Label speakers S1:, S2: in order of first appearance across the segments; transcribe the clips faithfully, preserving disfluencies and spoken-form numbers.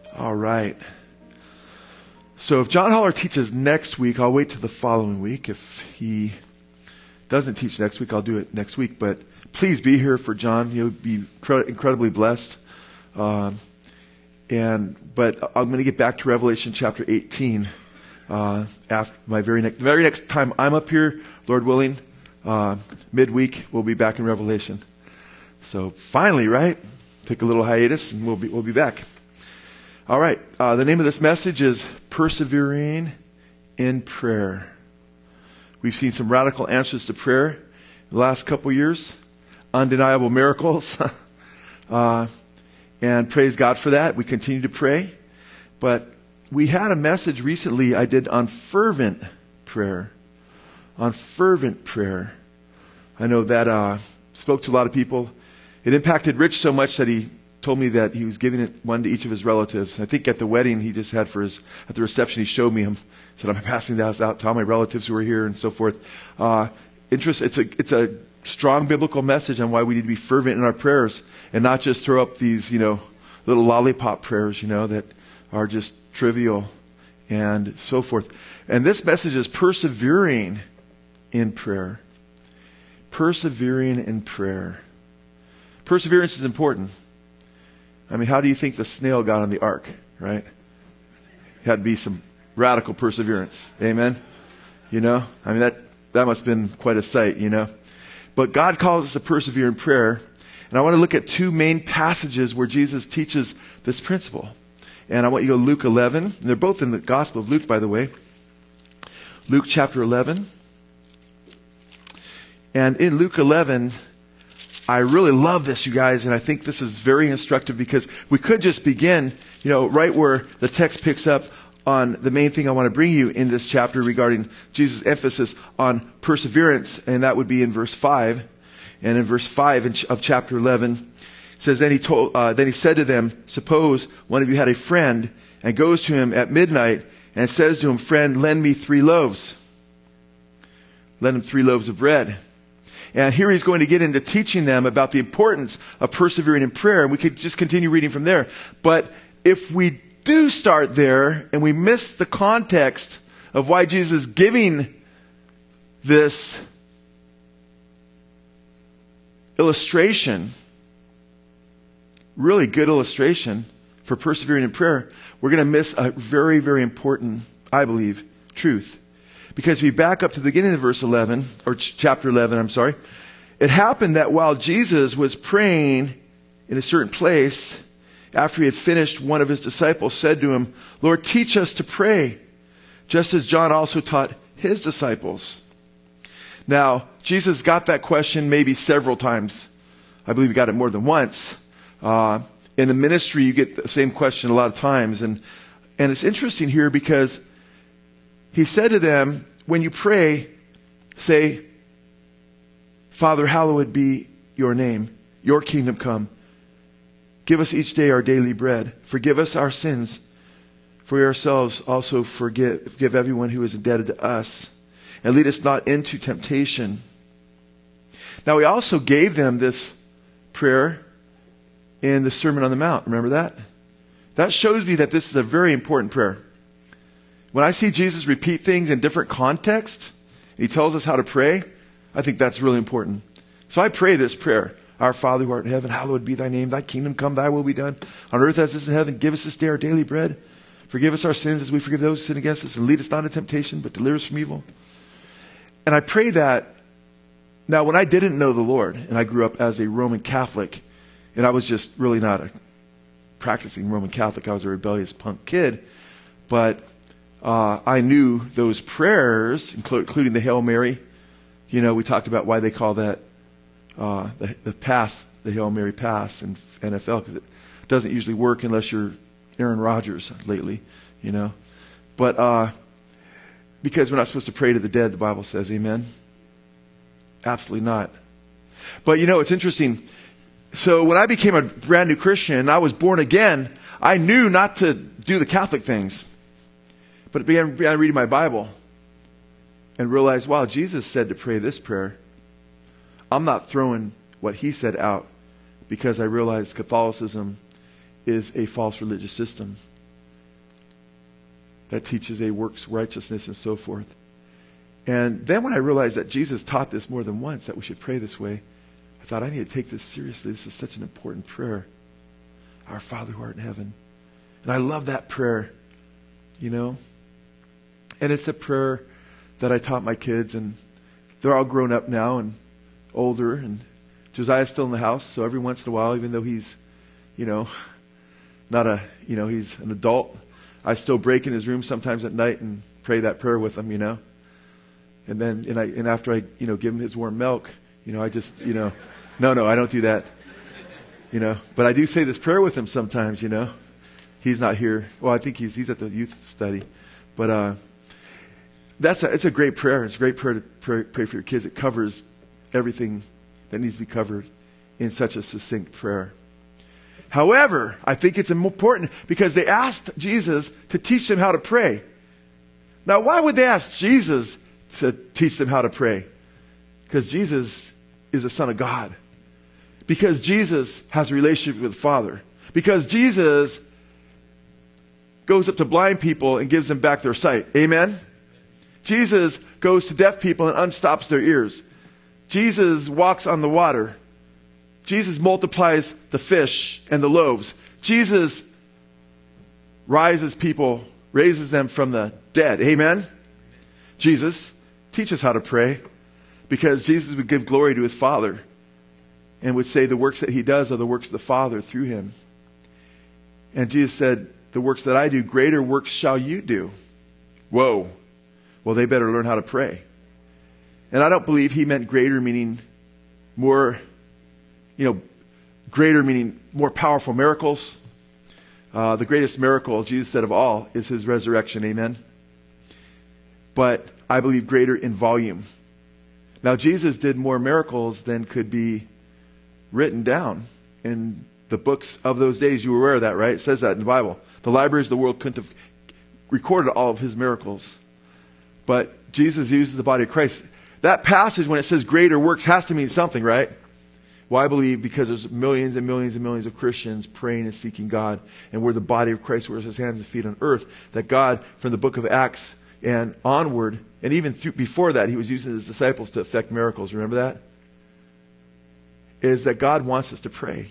S1: All right. So if John Holler teaches next week, I'll wait till the following week. If he doesn't teach next week, I'll do it next week. But please be here for John. You'll be incredibly blessed. Um, and but I'm going to get back to Revelation chapter eighteen uh, after my very next very next time I'm up here, Lord willing. Uh, midweek we'll be back in Revelation. So finally, right? Take a little hiatus, and we'll be we'll be back. All right. Uh, the name of this message is Persevering in Prayer. We've seen some radical answers to prayer in the last couple years, undeniable miracles, uh, and praise God for that. We continue to pray, but we had a message recently I did on fervent prayer. On fervent prayer. I know that uh, spoke to a lot of people. It impacted Rich so much that he told me that he was giving it one to each of his relatives. I think at the wedding he just had for his, at the reception he showed me him. He said, I'm passing this out to all my relatives who are here and so forth. Uh, interest, it's a, it's a strong biblical message on why we need to be fervent in our prayers and not just throw up these, you know, little lollipop prayers, you know, that are just trivial and so forth. And this message is persevering in prayer. Persevering in prayer. Perseverance is important. I mean, how do you think the snail got on the ark, right? It had to be some radical perseverance. Amen? You know? I mean, that, that must have been quite a sight, you know? But God calls us to persevere in prayer. And I want to look at two main passages where Jesus teaches this principle. And I want you to go to Luke eleven. And they're both in the Gospel of Luke, by the way. Luke chapter eleven. And in Luke eleven, I really love this, you guys, and I think this is very instructive because we could just begin, you know, right where the text picks up on the main thing I want to bring you in this chapter regarding Jesus' emphasis on perseverance, and that would be in verse five. And in verse five of chapter eleven, it says, then he told, uh, then he said to them, suppose one of you had a friend and goes to him at midnight and says to him, friend, lend me three loaves. Lend him three loaves of bread. And here he's going to get into teaching them about the importance of persevering in prayer. And we could just continue reading from there. But if we do start there and we miss the context of why Jesus is giving this illustration, really good illustration for persevering in prayer, we're going to miss a very, very important, I believe, truth. Because if we back up to the beginning of verse eleven, or ch- chapter eleven, I'm sorry, it happened that while Jesus was praying in a certain place, after he had finished, one of his disciples said to him, Lord, teach us to pray, just as John also taught his disciples. Now, Jesus got that question maybe several times. I believe he got it more than once. Uh, in the ministry, you get the same question a lot of times. And, and it's interesting here because he said to them, when you pray, say, Father, hallowed be your name, your kingdom come. Give us each day our daily bread. Forgive us our sins, for we ourselves also forgive, forgive everyone who is indebted to us. And lead us not into temptation. Now, he also gave them this prayer in the Sermon on the Mount. Remember that? That shows me that this is a very important prayer. When I see Jesus repeat things in different contexts, he tells us how to pray, I think that's really important. So I pray this prayer. Our Father who art in heaven, hallowed be thy name. Thy kingdom come, thy will be done. On earth as it is in heaven, give us this day our daily bread. Forgive us our sins as we forgive those who sin against us. And lead us not into temptation, but deliver us from evil. And I pray that. Now, when I didn't know the Lord, and I grew up as a Roman Catholic, and I was just really not a practicing Roman Catholic. I was a rebellious punk kid. But Uh, I knew those prayers, including the Hail Mary. You know, we talked about why they call that uh, the, the pass, the Hail Mary pass in N F L, because it doesn't usually work unless you're Aaron Rodgers lately, you know. But uh, because we're not supposed to pray to the dead, the Bible says, amen? Absolutely not. But, you know, it's interesting. So when I became a brand new Christian and I was born again, I knew not to do the Catholic things. But I began, began reading my Bible and realized, wow, Jesus said to pray this prayer. I'm not throwing what he said out because I realized Catholicism is a false religious system. that teaches a works righteousness and so forth. And then when I realized that Jesus taught this more than once, that we should pray this way, I thought, I need to take this seriously. This is such an important prayer. Our Father who art in heaven. And I love that prayer, you know. And it's a prayer that I taught my kids, and they're all grown up now and older, and Josiah's still in the house, so every once in a while, even though he's, you know, not a, you know, he's an adult, I still break in his room sometimes at night and pray that prayer with him, you know. And then, and I, and after I, you know, give him his warm milk, you know, I just, you know, no, no, I don't do that, you know. But I do say this prayer with him sometimes, you know. He's not here. Well, I think he's he's at the youth study, but uh, that's a, it's a great prayer. It's a great prayer to pray, pray for your kids. It covers everything that needs to be covered in such a succinct prayer. However, I think it's important because they asked Jesus to teach them how to pray. Now, why would they ask Jesus to teach them how to pray? Because Jesus is the Son of God. Because Jesus has a relationship with the Father. Because Jesus goes up to blind people and gives them back their sight. Amen? Jesus goes to deaf people and unstops their ears. Jesus walks on the water. Jesus multiplies the fish and the loaves. Jesus rises people, raises them from the dead. Amen? Jesus teaches how to pray because Jesus would give glory to his Father and would say the works that he does are the works of the Father through him. And Jesus said, the works that I do, greater works shall you do. Whoa. Well, they better learn how to pray. And I don't believe he meant greater meaning more, you know, greater meaning more powerful miracles. Uh, the greatest miracle, Jesus said, of all is his resurrection. Amen. But I believe greater in volume. Now, Jesus did more miracles than could be written down in the books of those days. You were aware of that, right? It says that in the Bible. The libraries of the world couldn't have recorded all of his miracles. But Jesus uses the body of Christ. That passage, when it says greater works, has to mean something, right? Well, I believe because there's millions and millions and millions of Christians praying and seeking God, and we're the body of Christ, we're his hands and feet on earth, that God, from the book of Acts and onward, and even through, before that, he was using his disciples to effect miracles. Remember that? Is that God wants us to pray.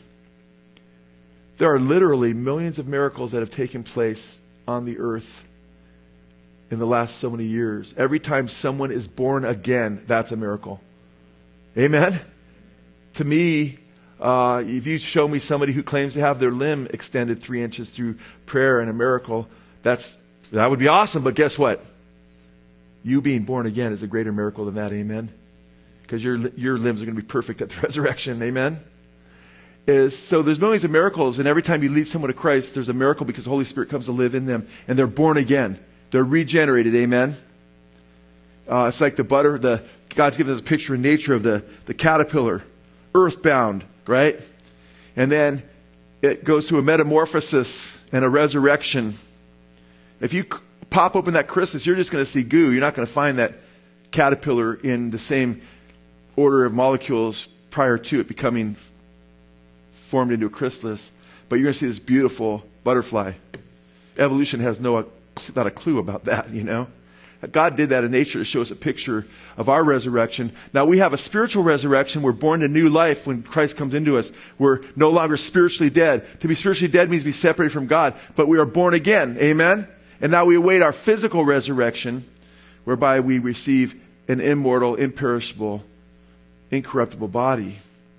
S1: There are literally millions of miracles that have taken place on the earth in the last so many years. Every time someone is born again, that's a miracle. Amen? To me, uh, if you show me somebody who claims to have their limb extended three inches through prayer and a miracle, that's that would be awesome. But guess what? You being born again is a greater miracle than that. Amen? Because your your limbs are going to be perfect at the resurrection. Amen? Is so there's millions of miracles, and every time you lead someone to Christ, there's a miracle because the Holy Spirit comes to live in them, and they're born again. They're regenerated. Amen? Uh, it's like the butter. The God's given us a picture in nature of the, the caterpillar, earthbound, right? And then it goes through a metamorphosis and a resurrection. If you c- pop open that chrysalis, you're just going to see goo. You're not going to find that caterpillar in the same order of molecules prior to it becoming formed into a chrysalis. But you're going to see this beautiful butterfly. Evolution has no not a clue about that, you know. God did that in nature to show us a picture of our resurrection. Now we have a spiritual resurrection. We're born to new life when Christ comes into us. We're no longer spiritually dead. To be spiritually dead means to be separated from God, but we are born again. Amen? And now we await our physical resurrection, whereby we receive an immortal, imperishable, incorruptible body.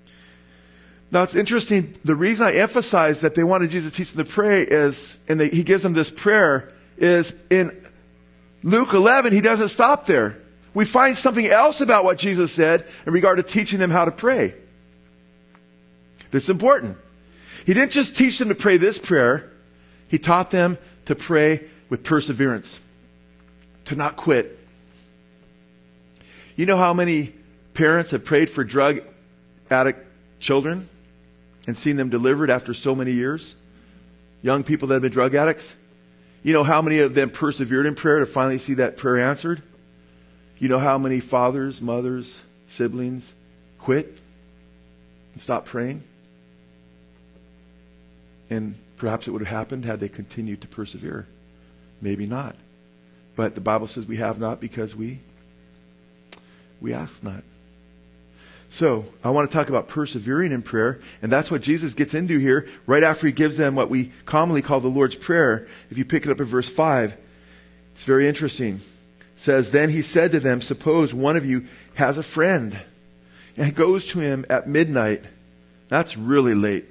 S1: Now it's interesting. The reason I emphasize that they wanted Jesus to teach them to pray is, and they, he gives them this prayer, is in Luke eleven, he doesn't stop there. We find something else about what Jesus said in regard to teaching them how to pray. This is important. He didn't just teach them to pray this prayer. He taught them to pray with perseverance, to not quit. You know how many parents have prayed for drug addict children and seen them delivered after so many years? Young people that have been drug addicts. You know how many of them persevered in prayer to finally see that prayer answered? You know how many fathers, mothers, siblings quit and stopped praying? And perhaps it would have happened had they continued to persevere. Maybe not. But the Bible says we have not because we, we ask not. So I want to talk about persevering in prayer, and that's what Jesus gets into here right after he gives them what we commonly call the Lord's Prayer. If you pick it up in verse five, it's very interesting. It says, then he said to them, suppose one of you has a friend, and he goes to him at midnight. That's really late.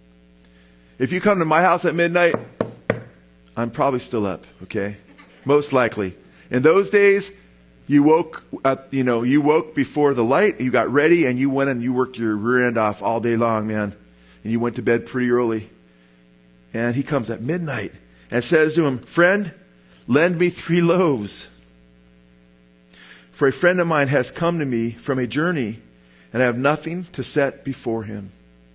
S1: If you come to my house at midnight, I'm probably still up, okay? Most likely. In those days, you woke up, you know, you woke before the light, you got ready, and you went and you worked your rear end off all day long, man. And you went to bed pretty early. And he comes at midnight and says to him, friend, lend me three loaves. For a friend of mine has come to me from a journey, and I have nothing to set before him.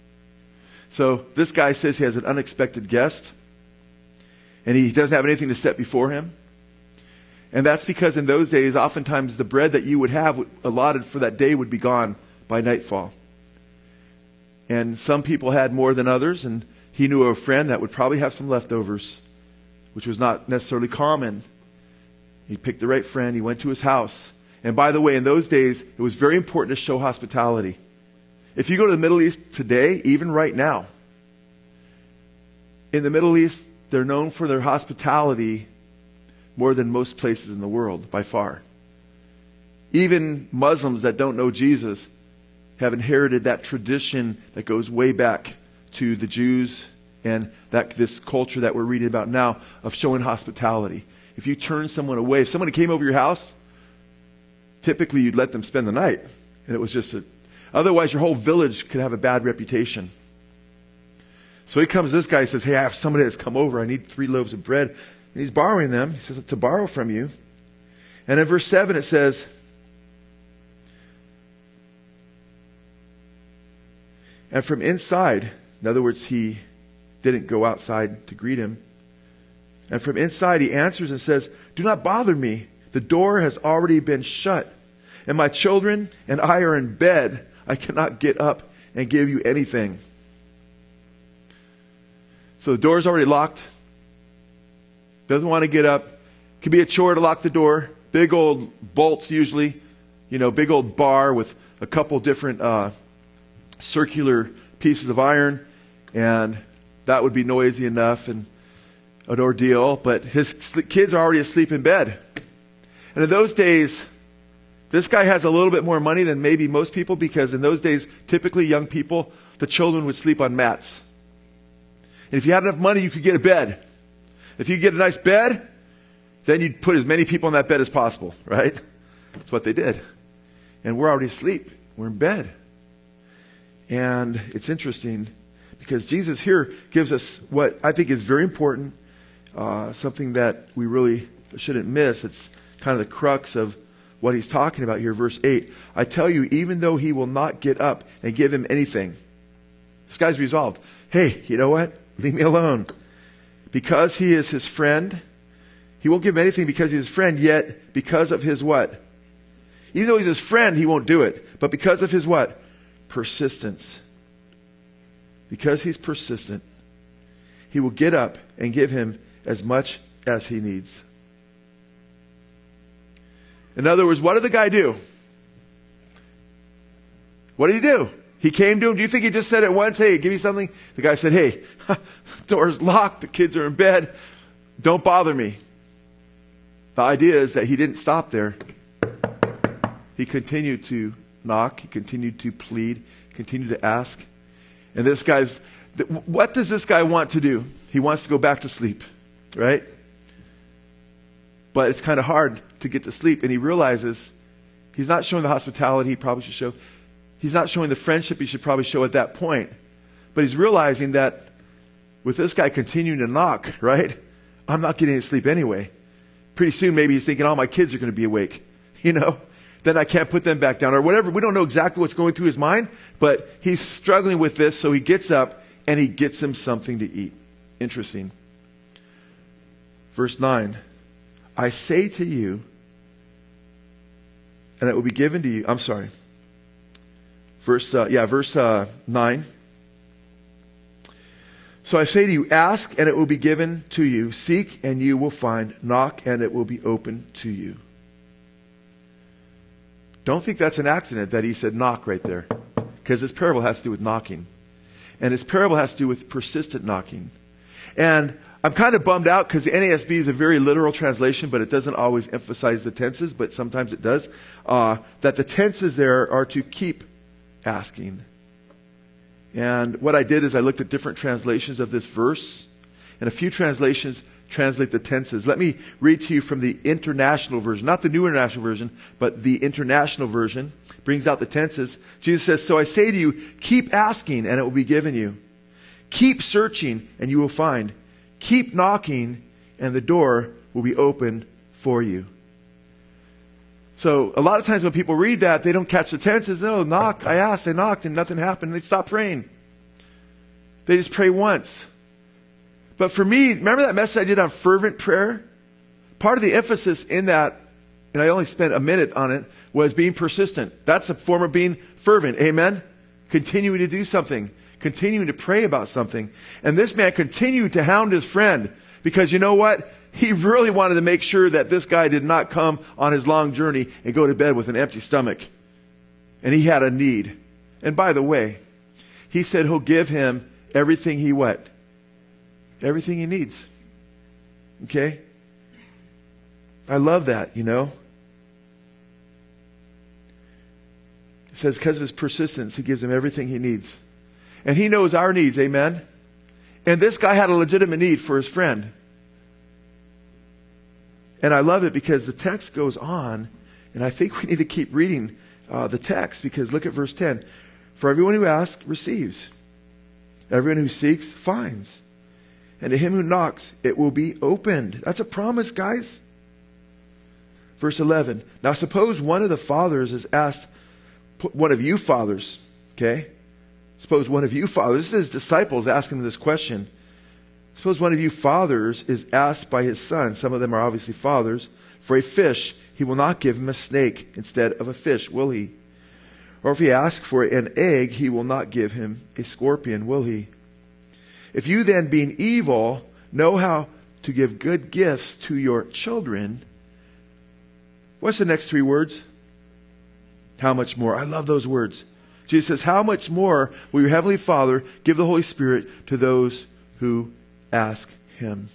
S1: So this guy says he has an unexpected guest, and he doesn't have anything to set before him. And that's because in those days, oftentimes the bread that you would have allotted for that day would be gone by nightfall. And some people had more than others, and he knew a friend that would probably have some leftovers, which was not necessarily common. He picked the right friend. He went to his house. And by the way, in those days, it was very important to show hospitality. If you go to the Middle East today, even right now, in the Middle East, they're known for their hospitality more than most places in the world, by far. Even Muslims that don't know Jesus have inherited that tradition that goes way back to the Jews and that this culture that we're reading about now of showing hospitality. If you turn someone away, if someone came over your house, typically you'd let them spend the night. And it was just a, otherwise your whole village could have a bad reputation. So he comes, this guy says, hey, I have somebody that's come over. I need three loaves of bread. And he's borrowing them. He says, to borrow from you. And in verse seven it says, and from inside, in other words, he didn't go outside to greet him. And from inside he answers and says, do not bother me. The door has already been shut. And my children and I are in bed. I cannot get up and give you anything. So the door's already locked. Doesn't want to get up. Could be a chore to lock the door. Big old bolts usually. You know, big old bar with a couple different uh, circular pieces of iron. And that would be noisy enough and an ordeal. But his kids are already asleep in bed. And in those days, this guy has a little bit more money than maybe most people, because in those days, typically young people, the children would sleep on mats. And if you had enough money, you could get a bed. If you get a nice bed, then you'd put as many people on that bed as possible, right? That's what they did. And we're already asleep. We're in bed. And it's interesting because Jesus here gives us what I think is very important, uh, something that we really shouldn't miss. It's kind of the crux of what he's talking about here. Verse eight, I tell you, even though he will not get up and give him anything, this guy's resolved. Hey, you know what? Leave me alone. Because he is his friend, he won't give him anything because he's his friend, yet because of his what? Even though he's his friend, he won't do it. But because of his what? Persistence. Because he's persistent, he will get up and give him as much as he needs. In other words, what did the guy do? What did he do? He came to him. Do you think he just said it once, hey, give me something? The guy said, hey, the door's locked. The kids are in bed. Don't bother me. The idea is that he didn't stop there. He continued to knock. He continued to plead. Continued to ask. And this guy's, what does this guy want to do? He wants to go back to sleep, right? But it's kind of hard to get to sleep. And he realizes he's not showing the hospitality he probably should show. He's not showing the friendship he should probably show at that point. But he's realizing that with this guy continuing to knock, right? I'm not getting to sleep anyway. Pretty soon maybe he's thinking, oh, my kids are going to be awake. You know? Then I can't put them back down or whatever. We don't know exactly what's going through his mind. But he's struggling with this, so he gets up and he gets him something to eat. Interesting. Verse nine. I say to you, and it will be given to you. I'm sorry. Verse, uh, yeah, verse uh, nine. So I say to you, ask and it will be given to you. Seek and you will find. Knock and it will be open to you. Don't think that's an accident that he said knock right there. Because this parable has to do with knocking. And this parable has to do with persistent knocking. And I'm kind of bummed out because the N A S B is a very literal translation, but it doesn't always emphasize the tenses, but sometimes it does. Uh, that the tenses there are to keep asking. And what I did is I looked at different translations of this verse, and a few translations translate the tenses. Let me read to you from the International Version, not the New International Version, but the International Version brings out the tenses. Jesus says, so I say to you, keep asking and it will be given you. Keep searching and you will find. Keep knocking and the door will be open for you. So a lot of times when people read that, they don't catch the tenses. No, knock, I asked, I knocked, and nothing happened. And they stop praying. They just pray once. But for me, remember that message I did on fervent prayer? Part of the emphasis in that, and I only spent a minute on it, was being persistent. That's a form of being fervent. Amen? Continuing to do something. Continuing to pray about something. And this man continued to hound his friend. Because you know what? He really wanted to make sure that this guy did not come on his long journey and go to bed with an empty stomach. And he had a need. And by the way, he said he'll give him everything he what? Everything he needs. Okay? I love that, you know. It says because of his persistence, he gives him everything he needs. And he knows our needs, amen? And this guy had a legitimate need for his friend. And I love it because the text goes on, and I think we need to keep reading uh, the text, because look at verse ten. For everyone who asks, receives. Everyone who seeks, finds. And to him who knocks, it will be opened. That's a promise, guys. Verse eleven. Now suppose one of the fathers is asked, one of you fathers, okay? Suppose one of you fathers, this is disciples asking this question. Suppose one of you fathers is asked by his son, some of them are obviously fathers, for a fish, he will not give him a snake instead of a fish, will he? Or if he asks for an egg, he will not give him a scorpion, will he? If you then, being evil, know how to give good gifts to your children, what's the next three words? How much more? I love those words. Jesus says, how much more will your heavenly Father give the Holy Spirit to those who ask him?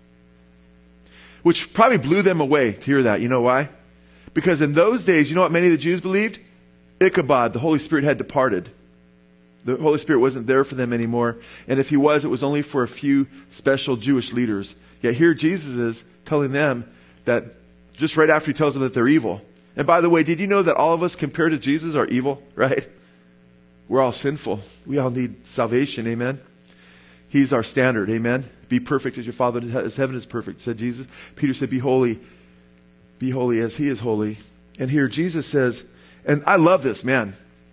S1: Which probably blew them away to hear that. You know why? Because in those days, you know what many of the Jews believed? Ichabod, the Holy Spirit had departed. The Holy Spirit wasn't there for them anymore. And if he was, it was only for a few special Jewish leaders. Yet here Jesus is telling them that just right after he tells them that they're evil. And by the way, did you know that all of us compared to Jesus are evil, right? We're all sinful. We all need salvation, amen? He's our standard, amen? Be perfect as your Father in heaven is perfect, said Jesus. Peter said, be holy. Be holy as he is holy. And here Jesus says, and I love this, man.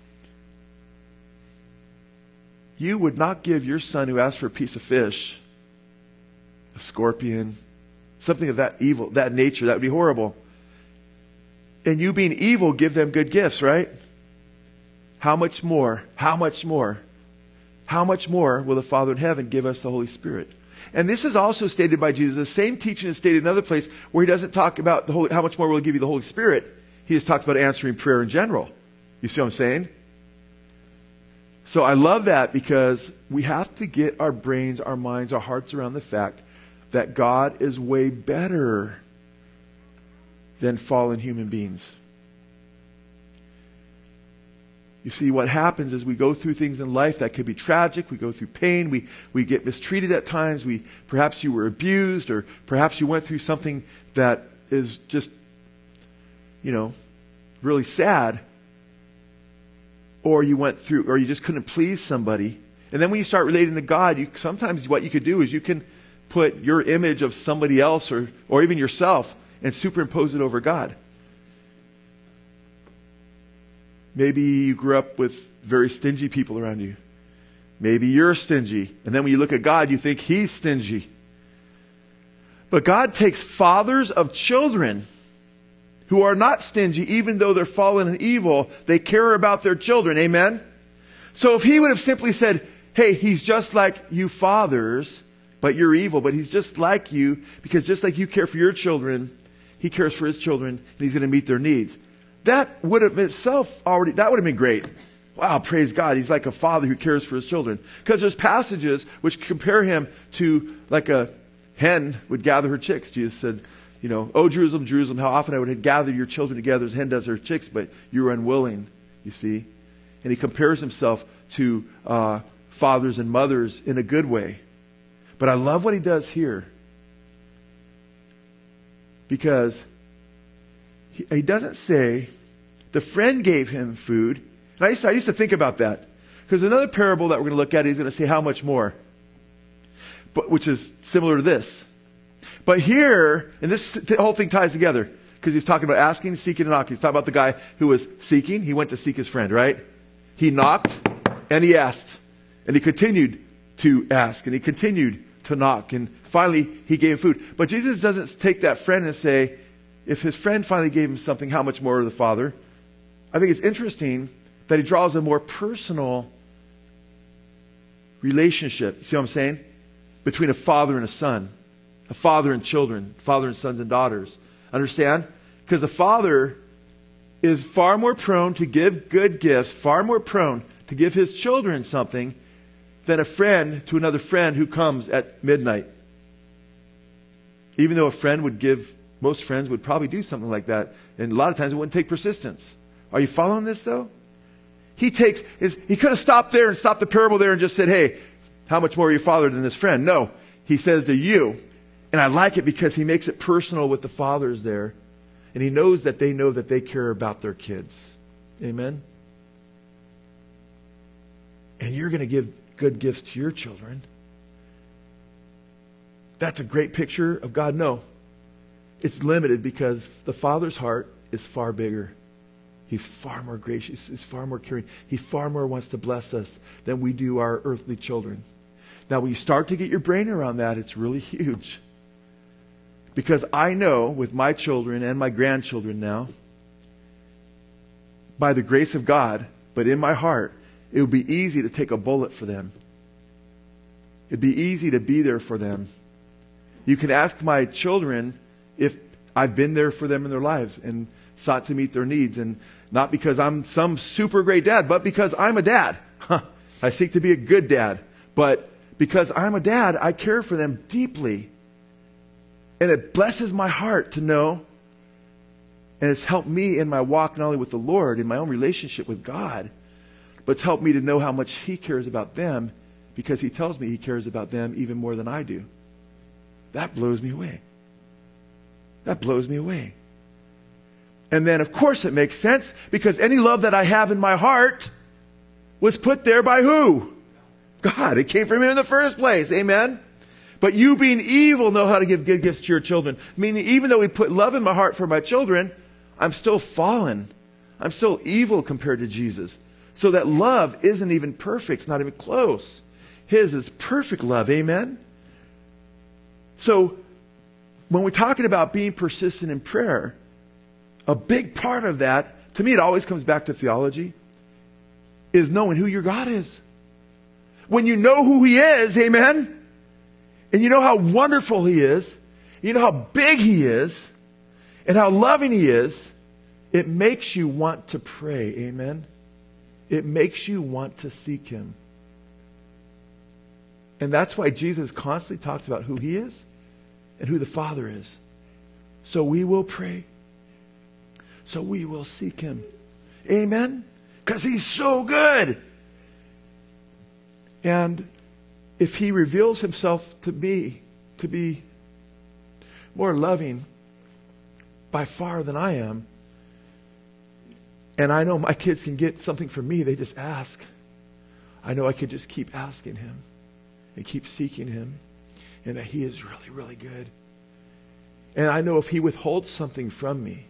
S1: You would not give your son who asked for a piece of fish, a scorpion, something of that evil, that nature. That would be horrible. And you being evil, give them good gifts, right? How much more? How much more? How much more will the Father in heaven give us the Holy Spirit? And this is also stated by Jesus. The same teaching is stated in another place where he doesn't talk about the Holy, how much more will he give you the Holy Spirit. He just talks about answering prayer in general. You see what I'm saying? So I love that because we have to get our brains, our minds, our hearts around the fact that God is way better than fallen human beings. You see, what happens is we go through things in life that could be tragic. We go through pain. We, we get mistreated at times. We, perhaps you were abused, or perhaps you went through something that is just, you know, really sad. Or you went through, or you just couldn't please somebody. And then when you start relating to God, you, sometimes what you could do is you can put your image of somebody else or, or even yourself and superimpose it over God. Maybe you grew up with very stingy people around you. Maybe you're stingy. And then when you look at God, you think he's stingy. But God takes fathers of children who are not stingy, even though they're fallen and evil. They care about their children. Amen? So if he would have simply said, hey, he's just like you fathers, but you're evil, but he's just like you, because just like you care for your children, he cares for his children, and he's going to meet their needs. That would have itself already, that would have been great. Wow, praise God. He's like a father who cares for his children. Because there's passages which compare him to like a hen would gather her chicks. Jesus said, you know, oh, Jerusalem, Jerusalem, how often I would gather your children together as a hen does her chicks, but you were unwilling, you see. And he compares himself to uh, fathers and mothers in a good way. But I love what he does here. Because he, he doesn't say, the friend gave him food. And I used to, I used to think about that. Because another parable that we're going to look at, he's going to say, how much more? But, which is similar to this. But here, and this the whole thing ties together. Because he's talking about asking, seeking, and knocking. He's talking about the guy who was seeking. He went to seek his friend, right? He knocked, and he asked. And he continued to ask, and he continued to knock. And finally, he gave food. But Jesus doesn't take that friend and say, if his friend finally gave him something, how much more to the Father? I think it's interesting that he draws a more personal relationship. You see what I'm saying? Between a father and a son. A father and children. Father and sons and daughters. Understand? Because a father is far more prone to give good gifts, far more prone to give his children something than a friend to another friend who comes at midnight. Even though a friend would give, most friends would probably do something like that. And a lot of times it wouldn't take persistence. Are you following this though? He takes, his, he could have stopped there and stopped the parable there and just said, hey, how much more are you father than this friend? No, he says to you. And I like it because he makes it personal with the fathers there. And he knows that they know that they care about their kids. Amen? And you're going to give good gifts to your children. That's a great picture of God. No. It's limited because the Father's heart is far bigger. He's far more gracious. He's far more caring. He far more wants to bless us than we do our earthly children. Now, when you start to get your brain around that, it's really huge. Because I know with my children and my grandchildren now, by the grace of God, but in my heart, it would be easy to take a bullet for them. It'd be easy to be there for them. You can ask my children if I've been there for them in their lives and sought to meet their needs. And not because I'm some super great dad, but because I'm a dad. I seek to be a good dad. But because I'm a dad, I care for them deeply. And it blesses my heart to know, and it's helped me in my walk not only with the Lord, in my own relationship with God, but it's helped me to know how much He cares about them because He tells me He cares about them even more than I do. That blows me away. That blows me away. And then, of course, it makes sense because any love that I have in my heart was put there by who? God. It came from Him in the first place. Amen? But you being evil know how to give good gifts to your children. Meaning even though we put love in my heart for my children, I'm still fallen. I'm still evil compared to Jesus. So that love isn't even perfect. It's not even close. His is perfect love. Amen? So when we're talking about being persistent in prayer, a big part of that, to me it always comes back to theology, is knowing who your God is. When you know who He is, amen? And you know how wonderful He is, you know how big He is, and how loving He is, it makes you want to pray, amen? It makes you want to seek Him. And that's why Jesus constantly talks about who He is and who the Father is. So we will pray. So we will seek Him. Amen? Because He's so good. And if He reveals Himself to me to be more loving by far than I am, and I know my kids can get something from me, they just ask. I know I could just keep asking Him and keep seeking Him, and that He is really, really good. And I know if He withholds something from me,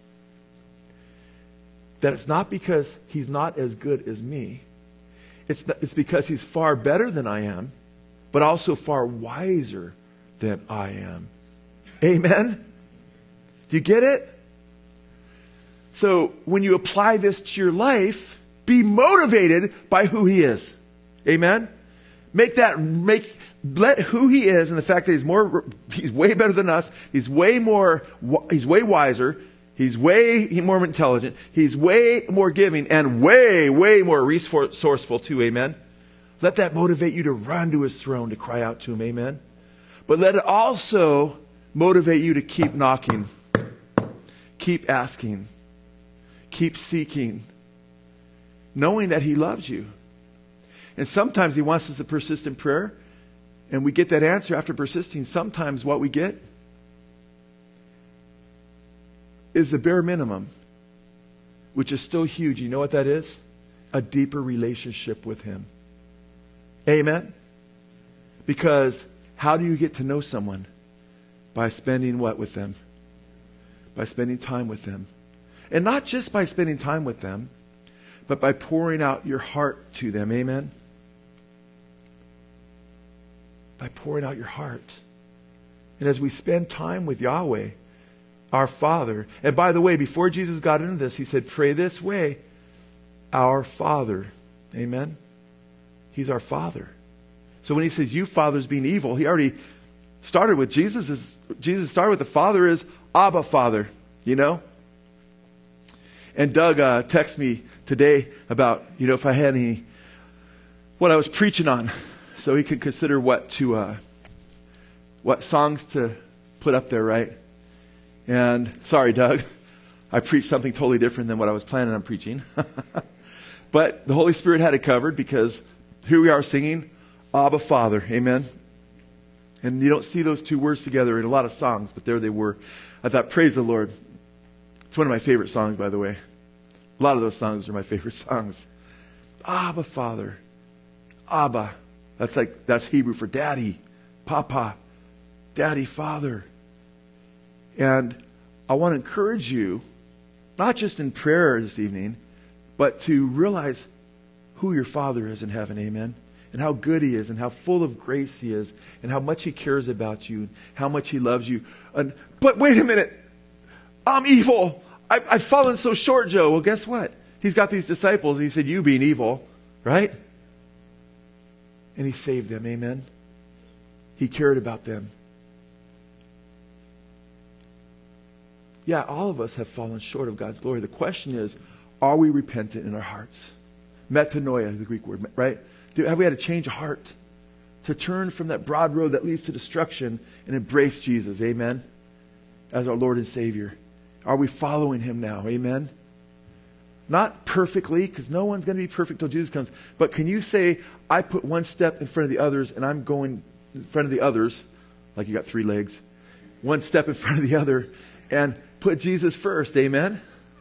S1: that it's not because He's not as good as me. It's, not, it's because He's far better than I am, but also far wiser than I am. Amen? Do you get it? So when you apply this to your life, be motivated by who He is. Amen? Make that, make, let who he is and the fact that he's more, he's way better than us. He's way more, he's way wiser. He's way more intelligent. He's way more giving and way, way more resourceful too. Amen. Let that motivate you to run to his throne, to cry out to him. Amen. But let it also motivate you to keep knocking, keep asking, keep seeking, knowing that he loves you. And sometimes he wants us to persist in prayer, and we get that answer after persisting. Sometimes what we get is the bare minimum, which is still huge. You know what that is? A deeper relationship with him. Amen? Because how do you get to know someone? By spending what with them? By spending time with them. And not just by spending time with them, but by pouring out your heart to them. Amen? By pouring out your heart. And as we spend time with Yahweh, our Father, and by the way, before Jesus got into this, he said, pray this way, our Father. Amen? He's our Father. So when he says, you fathers being evil, he already started with Jesus. Jesus started with the Father is Abba Father, you know? And Doug uh, texted me today about, you know, if I had any, what I was preaching on, so he could consider what to, uh, what songs to put up there, right? And sorry, Doug, I preached something totally different than what I was planning on preaching. But the Holy Spirit had it covered because here we are singing Abba Father, amen? And you don't see those two words together in a lot of songs, but there they were. I thought, praise the Lord. It's one of my favorite songs, by the way. A lot of those songs are my favorite songs. Abba Father. Abba. That's like, that's Hebrew for daddy, papa, daddy, father. And I want to encourage you, not just in prayer this evening, but to realize who your Father is in heaven, amen? And how good he is, and how full of grace he is, and how much he cares about you, and how much he loves you. And, but wait a minute, I'm evil. I, I've fallen so short, Joe. Well, guess what? He's got these disciples, and he said, you being evil, right? And he saved them, amen? He cared about them. Yeah, all of us have fallen short of God's glory. The question is, are we repentant in our hearts? Metanoia, the Greek word, right? Do, have we had a change of heart to turn from that broad road that leads to destruction and embrace Jesus, amen, as our Lord and Savior? Are we following him now, amen? Not perfectly, because no one's going to be perfect till Jesus comes. But can you say, I put one step in front of the others, and I'm going in front of the others, like you got three legs, one step in front of the other, and put Jesus first, amen?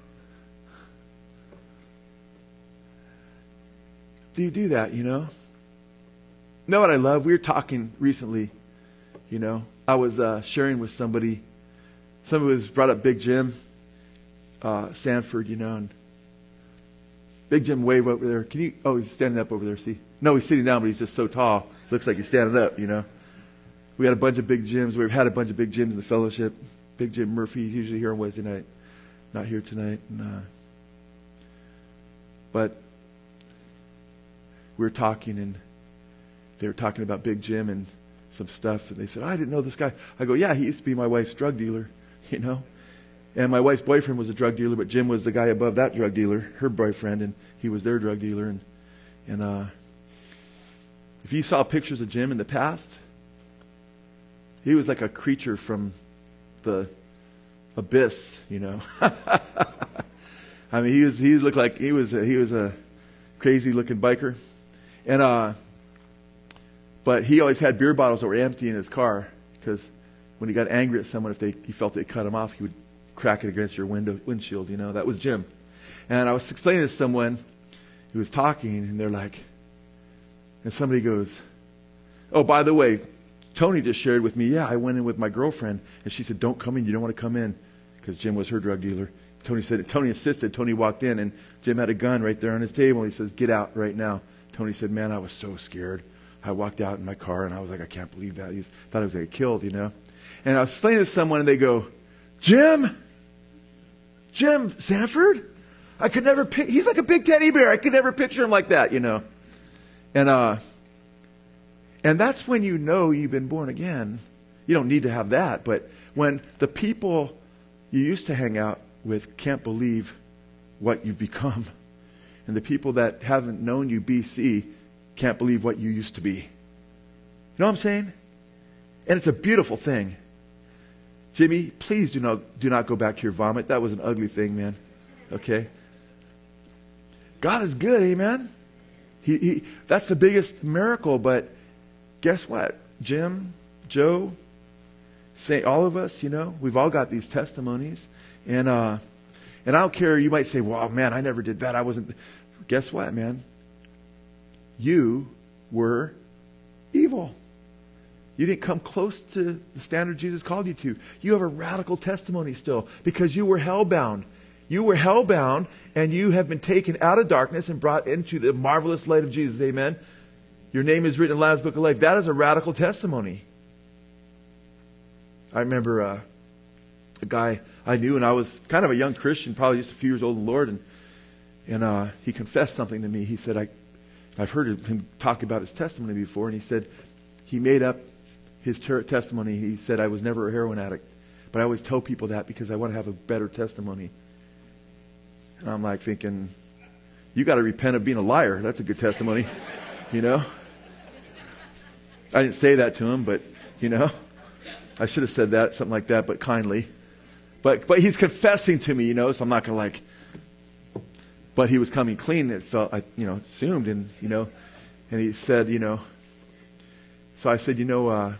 S1: Do you do that, you know? Know what I love? We were talking recently, you know. I was uh, sharing with somebody. Somebody was brought up Big Jim, uh, Sanford, you know, and Big Jim wave over there. Can you, oh, he's standing up over there, see? No, he's sitting down, but he's just so tall. Looks like he's standing up, you know. We had a bunch of Big Jims. We've had a bunch of Big Jims in the fellowship. Big Jim Murphy, he's usually here on Wednesday night. Not here tonight. And, uh, but we were talking, and they were talking about Big Jim and some stuff. And they said, I didn't know this guy. I go, yeah, he used to be my wife's drug dealer, you know. And my wife's boyfriend was a drug dealer, but Jim was the guy above that drug dealer, her boyfriend, and he was their drug dealer. And, and uh, if you saw pictures of Jim in the past, he was like a creature from the abyss, you know. I mean, he was he looked like he was a, he was a crazy looking biker, and uh, but he always had beer bottles that were empty in his car because when he got angry at someone, if they he felt they cut him off, he would crack it against your window windshield. You know, that was Jim. And I was explaining to someone who was talking, and they're like, and somebody goes, "Oh, by the way, Tony just shared with me, yeah, I went in with my girlfriend, and she said, don't come in, you don't want to come in," because Jim was her drug dealer. Tony said, Tony insisted. Tony walked in, and Jim had a gun right there on his table. He says, get out right now. Tony said, man, I was so scared. I walked out in my car, and I was like, I can't believe that. He thought I was going to get killed, you know. And I was explaining to someone, and they go, Jim? Jim Sanford? I could never pick, he's like a big teddy bear. I could never picture him like that, you know. And, uh, And that's when you know you've been born again. You don't need to have that, but when the people you used to hang out with can't believe what you've become, and the people that haven't known you B C can't believe what you used to be. You know what I'm saying? And it's a beautiful thing. Jimmy, please do not do not go back to your vomit. That was an ugly thing, man. Okay? God is good, amen? He, he, that's the biggest miracle, but guess what? Jim, Joe, say all of us, you know, we've all got these testimonies. And uh, and I don't care, you might say, well, man, I never did that. I wasn't. Guess what, man? You were evil. You didn't come close to the standard Jesus called you to. You have a radical testimony still because you were hellbound. You were hellbound and you have been taken out of darkness and brought into the marvelous light of Jesus. Amen. Your name is written in the Lamb's Book of Life. That is a radical testimony. I remember uh, a guy I knew, and I was kind of a young Christian, probably just a few years old in the Lord, and and uh, he confessed something to me. He said, I, I've heard him talk about his testimony before, and he said he made up his ter- testimony. He said, I was never a heroin addict, but I always tell people that because I want to have a better testimony. And I'm like thinking, you got to repent of being a liar. That's a good testimony, you know? I didn't say that to him, but, you know, I should have said that, something like that, but kindly. But but he's confessing to me, you know, so I'm not going to like, but he was coming clean, it felt, I, you know, assumed, and, you know, and he said, you know, so I said, you know, uh,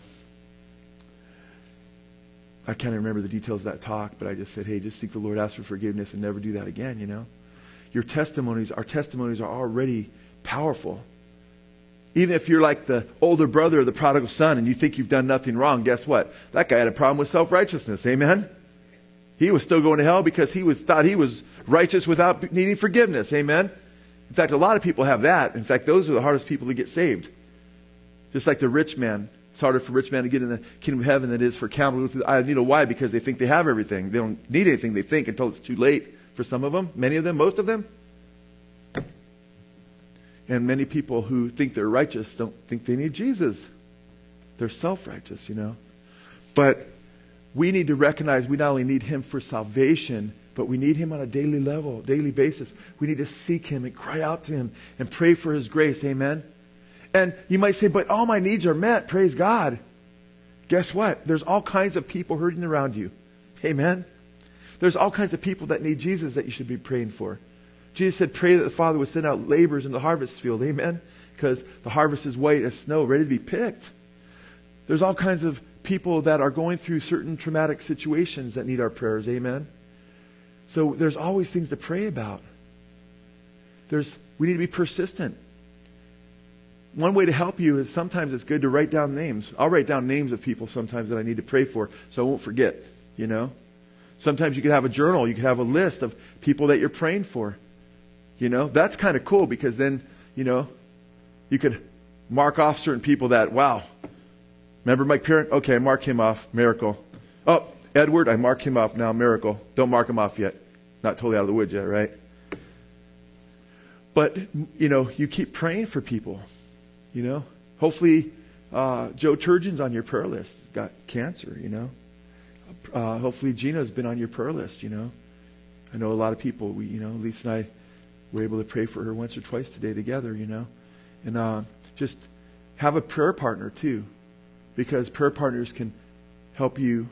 S1: I can't remember the details of that talk, but I just said, hey, just seek the Lord, ask for forgiveness, and never do that again, you know. Your testimonies, our testimonies are already powerful. Even if you're like the older brother of the prodigal son and you think you've done nothing wrong, guess what? That guy had a problem with self-righteousness, amen? He was still going to hell because he was thought he was righteous without needing forgiveness, amen? In fact, a lot of people have that. In fact, those are the hardest people to get saved. Just like the rich man. It's harder for a rich man to get in the kingdom of heaven than it is for camel through the eye of the needle. Why? Because they think they have everything. They don't need anything, they think, until it's too late for some of them. Many of them, most of them. And many people who think they're righteous don't think they need Jesus. They're self-righteous, you know. But we need to recognize we not only need him for salvation, but we need him on a daily level, daily basis. We need to seek him and cry out to him and pray for his grace, amen. And you might say, but all my needs are met, praise God. Guess what? There's all kinds of people hurting around you, amen. There's all kinds of people that need Jesus that you should be praying for. Jesus said, pray that the Father would send out laborers in the harvest field, amen. Because the harvest is white as snow, ready to be picked. There's all kinds of people that are going through certain traumatic situations that need our prayers, amen. So there's always things to pray about. There's, we need to be persistent. One way to help you is sometimes it's good to write down names. I'll write down names of people sometimes that I need to pray for so I won't forget, you know. Sometimes you could have a journal. You could have a list of people that you're praying for. You know, that's kind of cool because then, you know, you could mark off certain people that, wow, remember Mike Parent? Okay, I mark him off, miracle. Oh, Edward, I mark him off now, miracle. Don't mark him off yet. Not totally out of the woods yet, right? But, you know, you keep praying for people, you know. Hopefully, uh, Joe Turgeon's on your prayer list. He's got cancer, you know. Uh, hopefully, Gina's been on your prayer list, you know. I know a lot of people, we, you know, Lisa and I were able to pray for her once or twice today together, you know. And uh, just have a prayer partner, too, because prayer partners can help you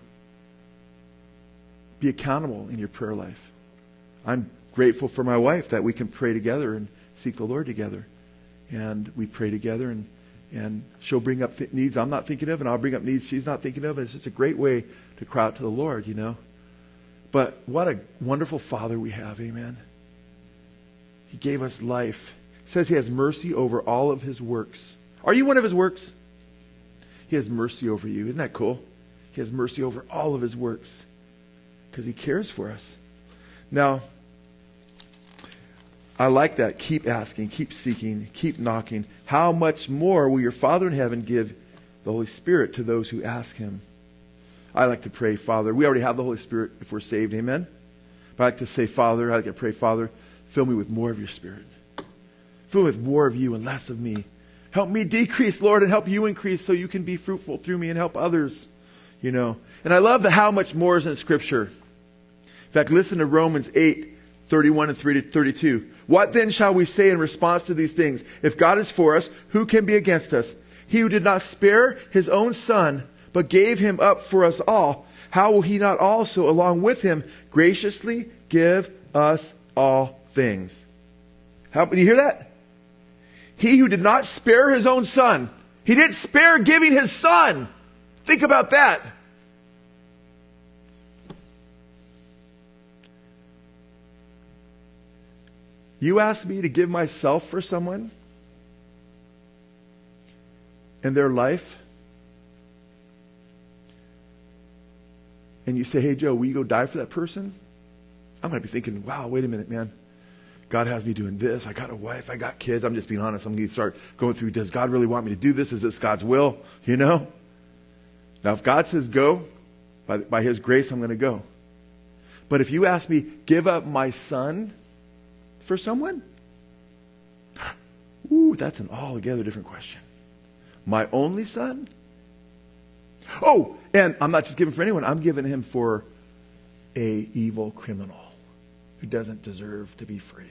S1: be accountable in your prayer life. I'm grateful for my wife that we can pray together and seek the Lord together. And we pray together, and, and she'll bring up th- needs I'm not thinking of, and I'll bring up needs she's not thinking of. And it's just a great way to cry out to the Lord, you know. But what a wonderful Father we have, amen. He gave us life. It says he has mercy over all of his works. Are you one of his works? He has mercy over you. Isn't that cool? He has mercy over all of his works because he cares for us. Now, I like that. Keep asking, keep seeking, keep knocking. How much more will your Father in heaven give the Holy Spirit to those who ask him? I like to pray, Father. We already have the Holy Spirit if we're saved, amen? But I like to say, Father, I like to pray, Father, fill me with more of your Spirit. Fill me with more of you and less of me. Help me decrease, Lord, and help you increase so you can be fruitful through me and help others, you know. And I love the how much more is in Scripture. In fact, listen to Romans eight, thirty-one and thirty-two. What then shall we say in response to these things? If God is for us, who can be against us? He who did not spare his own son, but gave him up for us all, how will he not also, along with him, graciously give us all things? How, do you hear that? He who did not spare his own son. He didn't spare giving his son. Think about that. You ask me to give myself for someone and their life, and you say, hey, Joe, will you go die for that person? I'm going to be thinking, wow, wait a minute, man. God has me doing this. I got a wife. I got kids. I'm just being honest. I'm going to start going through, does God really want me to do this? Is this God's will? You know? Now, if God says go, by, by his grace, I'm going to go. But if you ask me, give up my son for someone? Ooh, that's an altogether different question. My only son? Oh, and I'm not just giving for anyone. I'm giving him for a evil criminal who doesn't deserve to be free.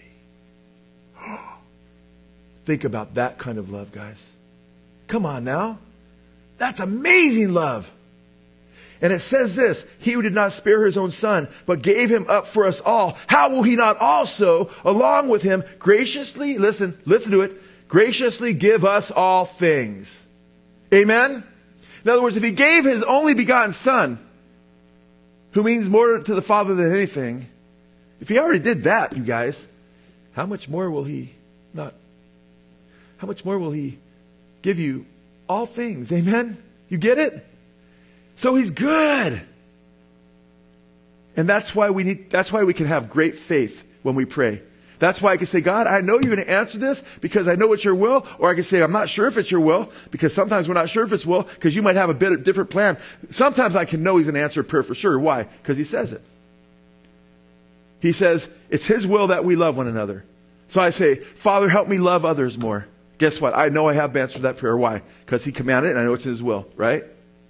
S1: Think about that kind of love, guys. Come on now. That's amazing love. And it says this, he who did not spare his own son, but gave him up for us all, how will he not also, along with him, graciously, listen, listen to it, graciously give us all things? Amen? In other words, if he gave his only begotten son, who means more to the Father than anything, if he already did that, you guys, how much more will he not, how much more will he give you all things? Amen? You get it? So he's good. And that's why we need, that's why we can have great faith when we pray. That's why I can say, God, I know you're going to answer this because I know it's your will. Or I can say, I'm not sure if it's your will, because sometimes we're not sure if it's will because you might have a bit of different plan. Sometimes I can know he's going to answer a prayer for sure. Why? Because he says it. He says, it's his will that we love one another. So I say, Father, help me love others more. Guess what? I know I have answered that prayer. Why? Because he commanded it and I know it's his will, right?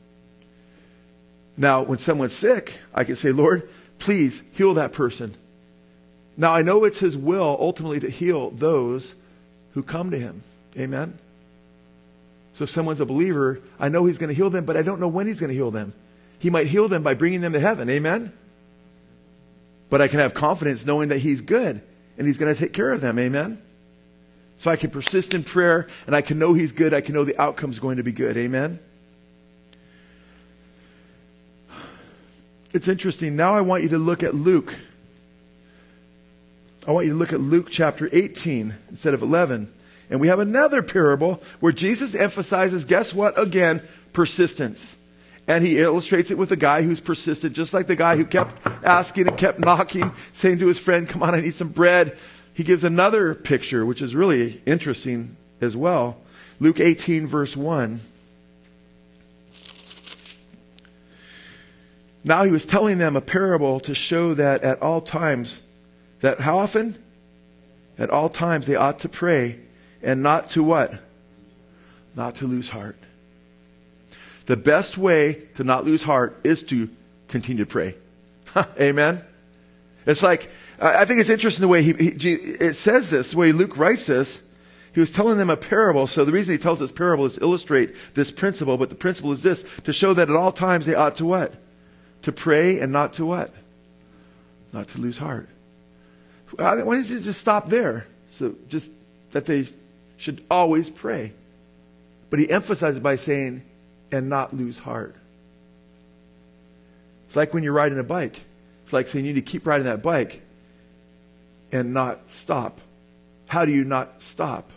S1: Now, when someone's sick, I can say, Lord, please heal that person. Now, I know it's his will ultimately to heal those who come to him. Amen? So if someone's a believer, I know he's going to heal them, but I don't know when he's going to heal them. He might heal them by bringing them to heaven. Amen? But I can have confidence knowing that he's good and he's going to take care of them. Amen? So I can persist in prayer and I can know he's good. I can know the outcome's going to be good. Amen? It's interesting. Now I want you to look at Luke. I want you to look at Luke chapter eighteen instead of eleven. And we have another parable where Jesus emphasizes, guess what? Again, persistence. And he illustrates it with a guy who's persistent, just like the guy who kept asking and kept knocking, saying to his friend, come on, I need some bread. He gives another picture, which is really interesting as well. Luke eighteen, verse one. Now he was telling them a parable to show that at all times, that how often? At all times they ought to pray and not to what? Not to lose heart. The best way to not lose heart is to continue to pray. Amen? It's like, I think it's interesting the way he, he it says this, the way Luke writes this. He was telling them a parable. So the reason he tells this parable is to illustrate this principle. But the principle is this, to show that at all times they ought to what? To pray and not to what? Not to lose heart. Why don't you just stop there? So just that they should always pray. But he emphasizes it by saying, and not lose heart. It's like when you're riding a bike. It's like saying you need to keep riding that bike and not stop. How do you not stop?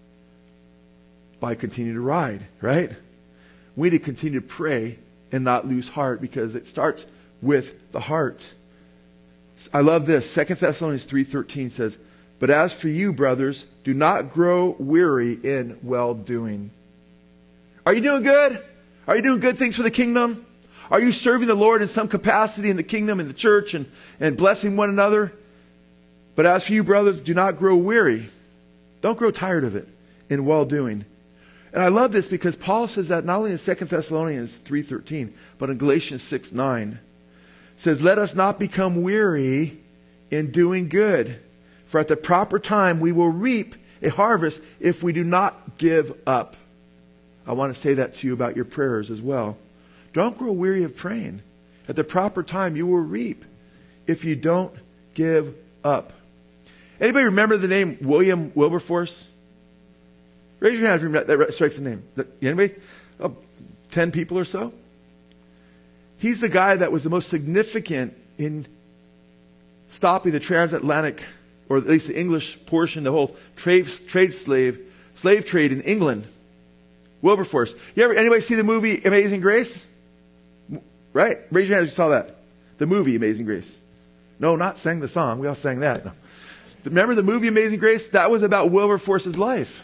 S1: By continuing to ride, right? We need to continue to pray and not lose heart because it starts with the heart. I love this. Second Thessalonians three thirteen says, but as for you, brothers, do not grow weary in well-doing. Are you doing good? Are you doing good things for the kingdom? Are you serving the Lord in some capacity in the kingdom, in the church, and, and blessing one another? But as for you, brothers, do not grow weary. Don't grow tired of it in well-doing. And I love this because Paul says that not only in Second Thessalonians three thirteen, but in Galatians six nine. It says, let us not become weary in doing good, for at the proper time we will reap a harvest if we do not give up. I want to say that to you about your prayers as well. Don't grow weary of praying. At the proper time you will reap if you don't give up. Anybody remember the name William Wilberforce? Raise your hand if that strikes the name. Anybody? Oh, ten people or so? He's the guy that was the most significant in stopping the transatlantic, or at least the English portion, the whole trade, trade slave, slave trade in England. Wilberforce. You ever, anybody see the movie Amazing Grace? Right? Raise your hand if you saw that. The movie Amazing Grace. No, not sang the song. We all sang that. No. Remember the movie Amazing Grace? That was about Wilberforce's life.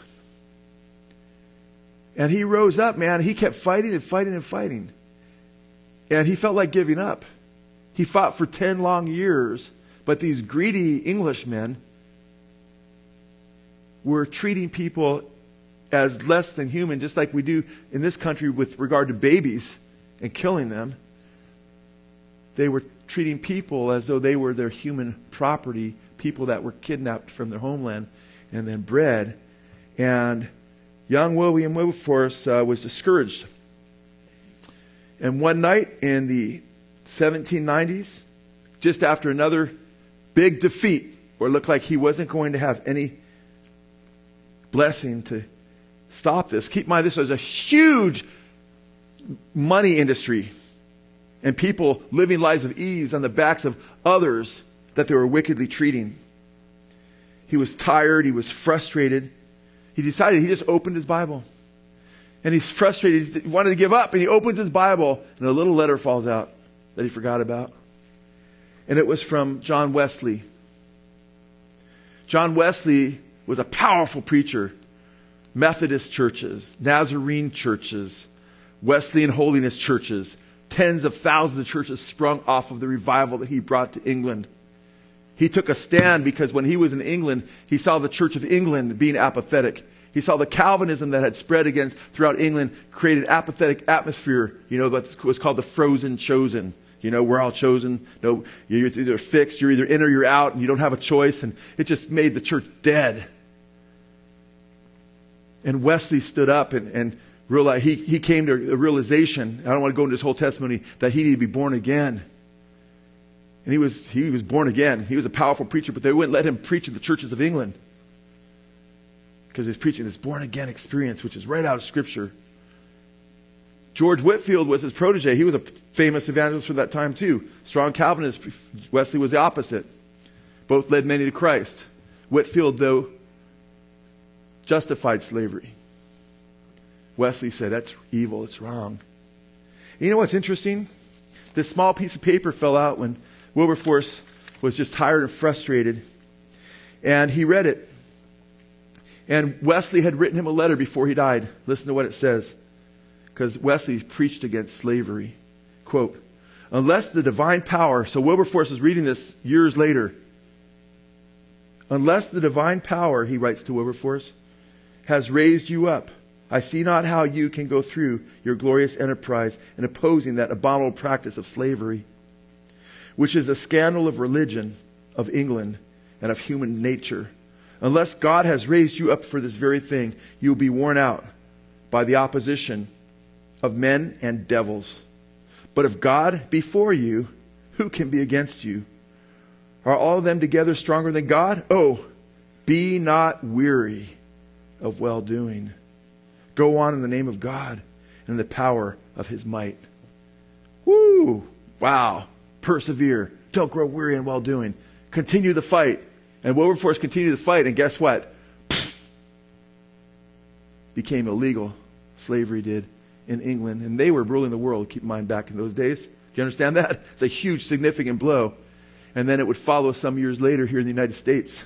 S1: And he rose up, man. He kept fighting and fighting and fighting. And he felt like giving up. He fought for ten long years. But these greedy Englishmen were treating people as less than human, just like we do in this country with regard to babies and killing them. They were treating people as though they were their human property, people that were kidnapped from their homeland and then bred. And young William Wilberforce uh, was discouraged. And one night in the seventeen nineties, just after another big defeat, where it looked like he wasn't going to have any blessing to stop this. Keep in mind, this was a huge money industry and people living lives of ease on the backs of others that they were wickedly treating. He was tired. He was frustrated. He decided, he just opened his Bible. And he's frustrated. He wanted to give up. And he opens his Bible and a little letter falls out that he forgot about. And it was from John Wesley. John Wesley was a powerful preacher. Methodist churches, Nazarene churches, Wesleyan holiness churches, tens of thousands of churches sprung off of the revival that he brought to England. He took a stand because when he was in England, he saw the Church of England being apathetic. He saw the Calvinism that had spread against throughout England created apathetic atmosphere. You know, what was called the frozen chosen. You know, we're all chosen. No, you're either fixed, you're either in or you're out, and you don't have a choice. And it just made the church dead. And Wesley stood up and, and realized, he, he came to a realization, I don't want to go into his whole testimony, that he needed to be born again. And he was, he was born again. He was a powerful preacher, but they wouldn't let him preach in the churches of England. Because he's preaching this born again experience, which is right out of Scripture. George Whitefield was his protege. He was a famous evangelist for that time too. Strong Calvinist. Wesley was the opposite. Both led many to Christ. Whitefield, though, justified slavery. Wesley said, that's evil, it's wrong. And you know what's interesting? This small piece of paper fell out when Wilberforce was just tired and frustrated. And he read it. And Wesley had written him a letter before he died. Listen to what it says. Because Wesley preached against slavery. Quote, unless the divine power, so Wilberforce is reading this years later. Unless the divine power, he writes to Wilberforce, has raised you up, I see not how you can go through your glorious enterprise in opposing that abominable practice of slavery, which is a scandal of religion, of England, and of human nature. Unless God has raised you up for this very thing, you will be worn out by the opposition of men and devils. But if God be for you, who can be against you? Are all of them together stronger than God? Oh, be not weary of well-doing. Go on in the name of God and in the power of His might. Woo! Wow. Persevere. Don't grow weary in well-doing. Continue the fight. And Wilberforce continued the fight, and guess what? Became illegal. Slavery did in England. And they were ruling the world, keep in mind, back in those days. Do you understand that? It's a huge, significant blow. And then it would follow some years later here in the United States.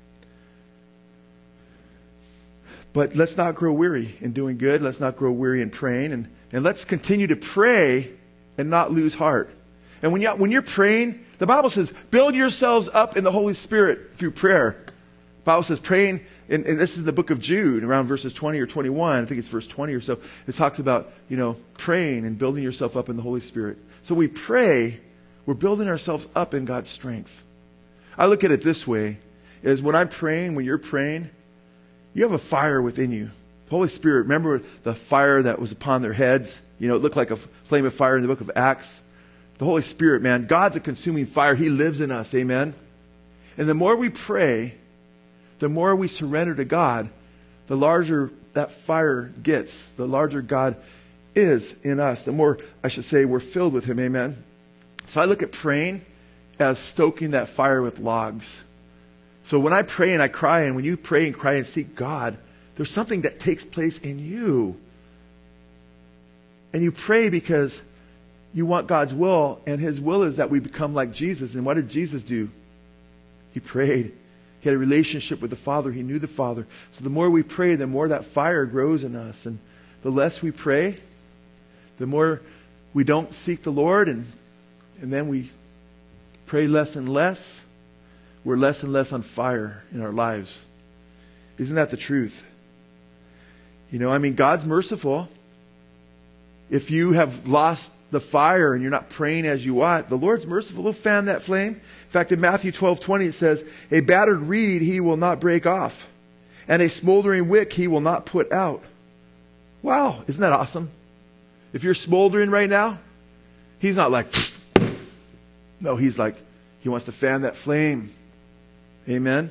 S1: But let's not grow weary in doing good. Let's not grow weary in praying. And, and let's continue to pray and not lose heart. And when, you, when you're praying, the Bible says, build yourselves up in the Holy Spirit through prayer. Bible says praying, and, and this is the book of Jude, around verses twenty or twenty-one. I think it's verse twenty or so. It talks about, you know, praying and building yourself up in the Holy Spirit. So we pray, we're building ourselves up in God's strength. I look at it this way, is when I'm praying, when you're praying, you have a fire within you. The Holy Spirit, remember the fire that was upon their heads? You know, it looked like a flame of fire in the book of Acts. The Holy Spirit, man, God's a consuming fire. He lives in us, amen? And the more we pray, the more we surrender to God, the larger that fire gets, the larger God is in us. The more, I should say, we're filled with Him, amen? So I look at praying as stoking that fire with logs. So when I pray and I cry, and when you pray and cry and seek God, there's something that takes place in you. And you pray because you want God's will, and His will is that we become like Jesus. And what did Jesus do? He prayed. He had a relationship with the Father. He knew the Father. So the more we pray, the more that fire grows in us. And the less we pray, the more we don't seek the Lord, and, and then we pray less and less. We're less and less on fire in our lives. Isn't that the truth? You know, I mean, God's merciful. If you have lost the fire and you're not praying as you ought, the Lord's merciful. He'll fan that flame. In fact, in Matthew twelve twenty, it says, a battered reed He will not break off, and a smoldering wick He will not put out. Wow, isn't that awesome? If you're smoldering right now, He's not like, no, He's like, He wants to fan that flame. Amen?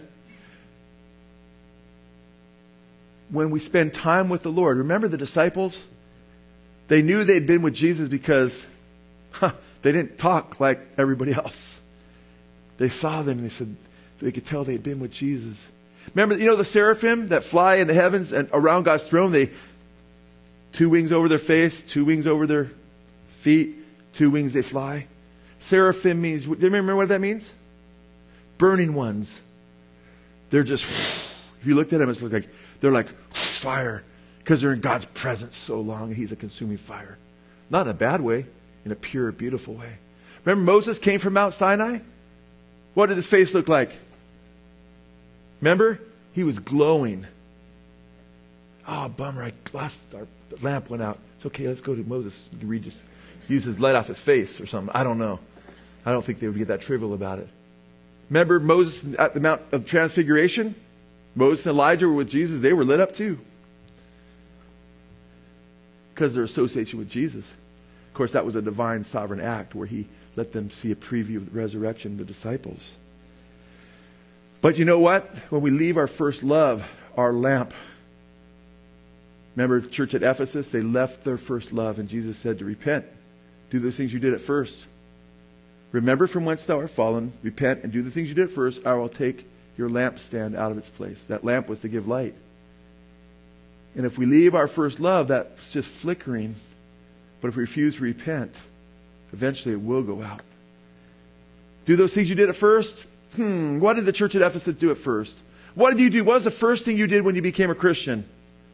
S1: When we spend time with the Lord, remember the disciples? They knew they'd been with Jesus because huh, they didn't talk like everybody else. They saw them and they said they could tell they'd been with Jesus. Remember, you know the seraphim that fly in the heavens and around God's throne? They two wings over their face, two wings over their feet, two wings they fly. Seraphim means, do you remember what that means? Burning ones. They're just, if you looked at them, it's like they're like fire. Because they're in God's presence so long, and He's a consuming fire. Not in a bad way, in a pure, beautiful way. Remember Moses came from Mount Sinai? What did his face look like? Remember? He was glowing. Oh, bummer, I lost, our lamp went out. It's okay, let's go to Moses. You can read, just use his light off his face or something. I don't know. I don't think they would get that trivial about it. Remember Moses at the Mount of Transfiguration? Moses and Elijah were with Jesus. They were lit up too. Because their association with Jesus. Of course, that was a divine sovereign act where He let them see a preview of the resurrection of the disciples. But you know what? When we leave our first love, our lamp. Remember the church at Ephesus? They left their first love, and Jesus said to repent. Do those things you did at first. Remember from whence thou art fallen. Repent and do the things you did at first. I will take your lampstand out of its place. That lamp was to give light. And if we leave our first love, that's just flickering. But if we refuse to repent, eventually it will go out. Do those things you did at first? Hmm, what did the church at Ephesus do at first? What did you do? What was the first thing you did when you became a Christian?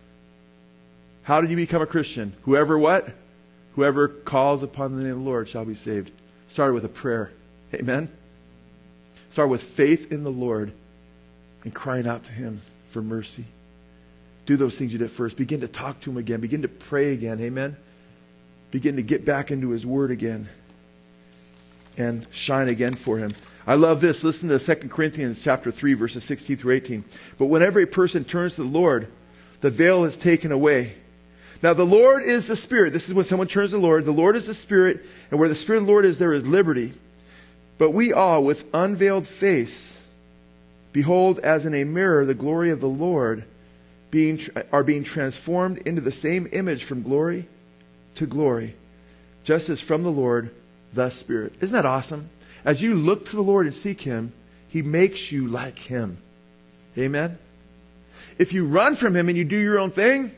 S1: How did you become a Christian? Whoever what? Whoever calls upon the name of the Lord shall be saved. Started with a prayer. Amen? Start with faith in the Lord and crying out to Him for mercy. Do those things you did first. Begin to talk to Him again. Begin to pray again. Amen? Begin to get back into His Word again. And shine again for Him. I love this. Listen to Second Corinthians chapter three, verses sixteen through eighteen. But whenever a person turns to the Lord, the veil is taken away. Now the Lord is the Spirit. This is when someone turns to the Lord. The Lord is the Spirit. And where the Spirit of the Lord is, there is liberty. But we all, with unveiled face, behold as in a mirror the glory of the Lord, being are being transformed into the same image from glory to glory, just as from the Lord the Spirit. Isn't that awesome? As you look to the Lord and seek Him, He makes you like Him. Amen? If you run from Him and you do your own thing,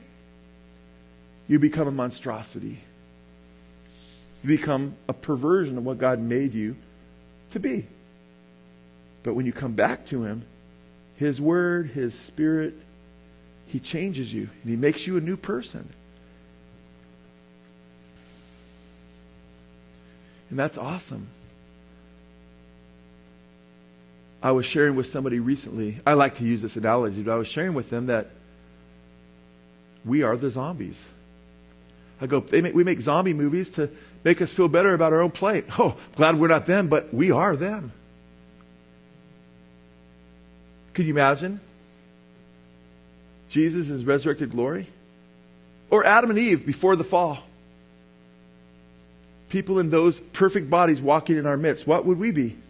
S1: you become a monstrosity. You become a perversion of what God made you to be. But when you come back to Him, His Word, His Spirit, He changes you and He makes you a new person. And that's awesome. I was sharing with somebody recently, I like to use this analogy, but I was sharing with them that we are the zombies. I go, they make, we make zombie movies to make us feel better about our own plight. Oh, glad we're not them, but we are them. Could you imagine Jesus in his resurrected glory? Or Adam and Eve before the fall. People in those perfect bodies walking in our midst. What would we be?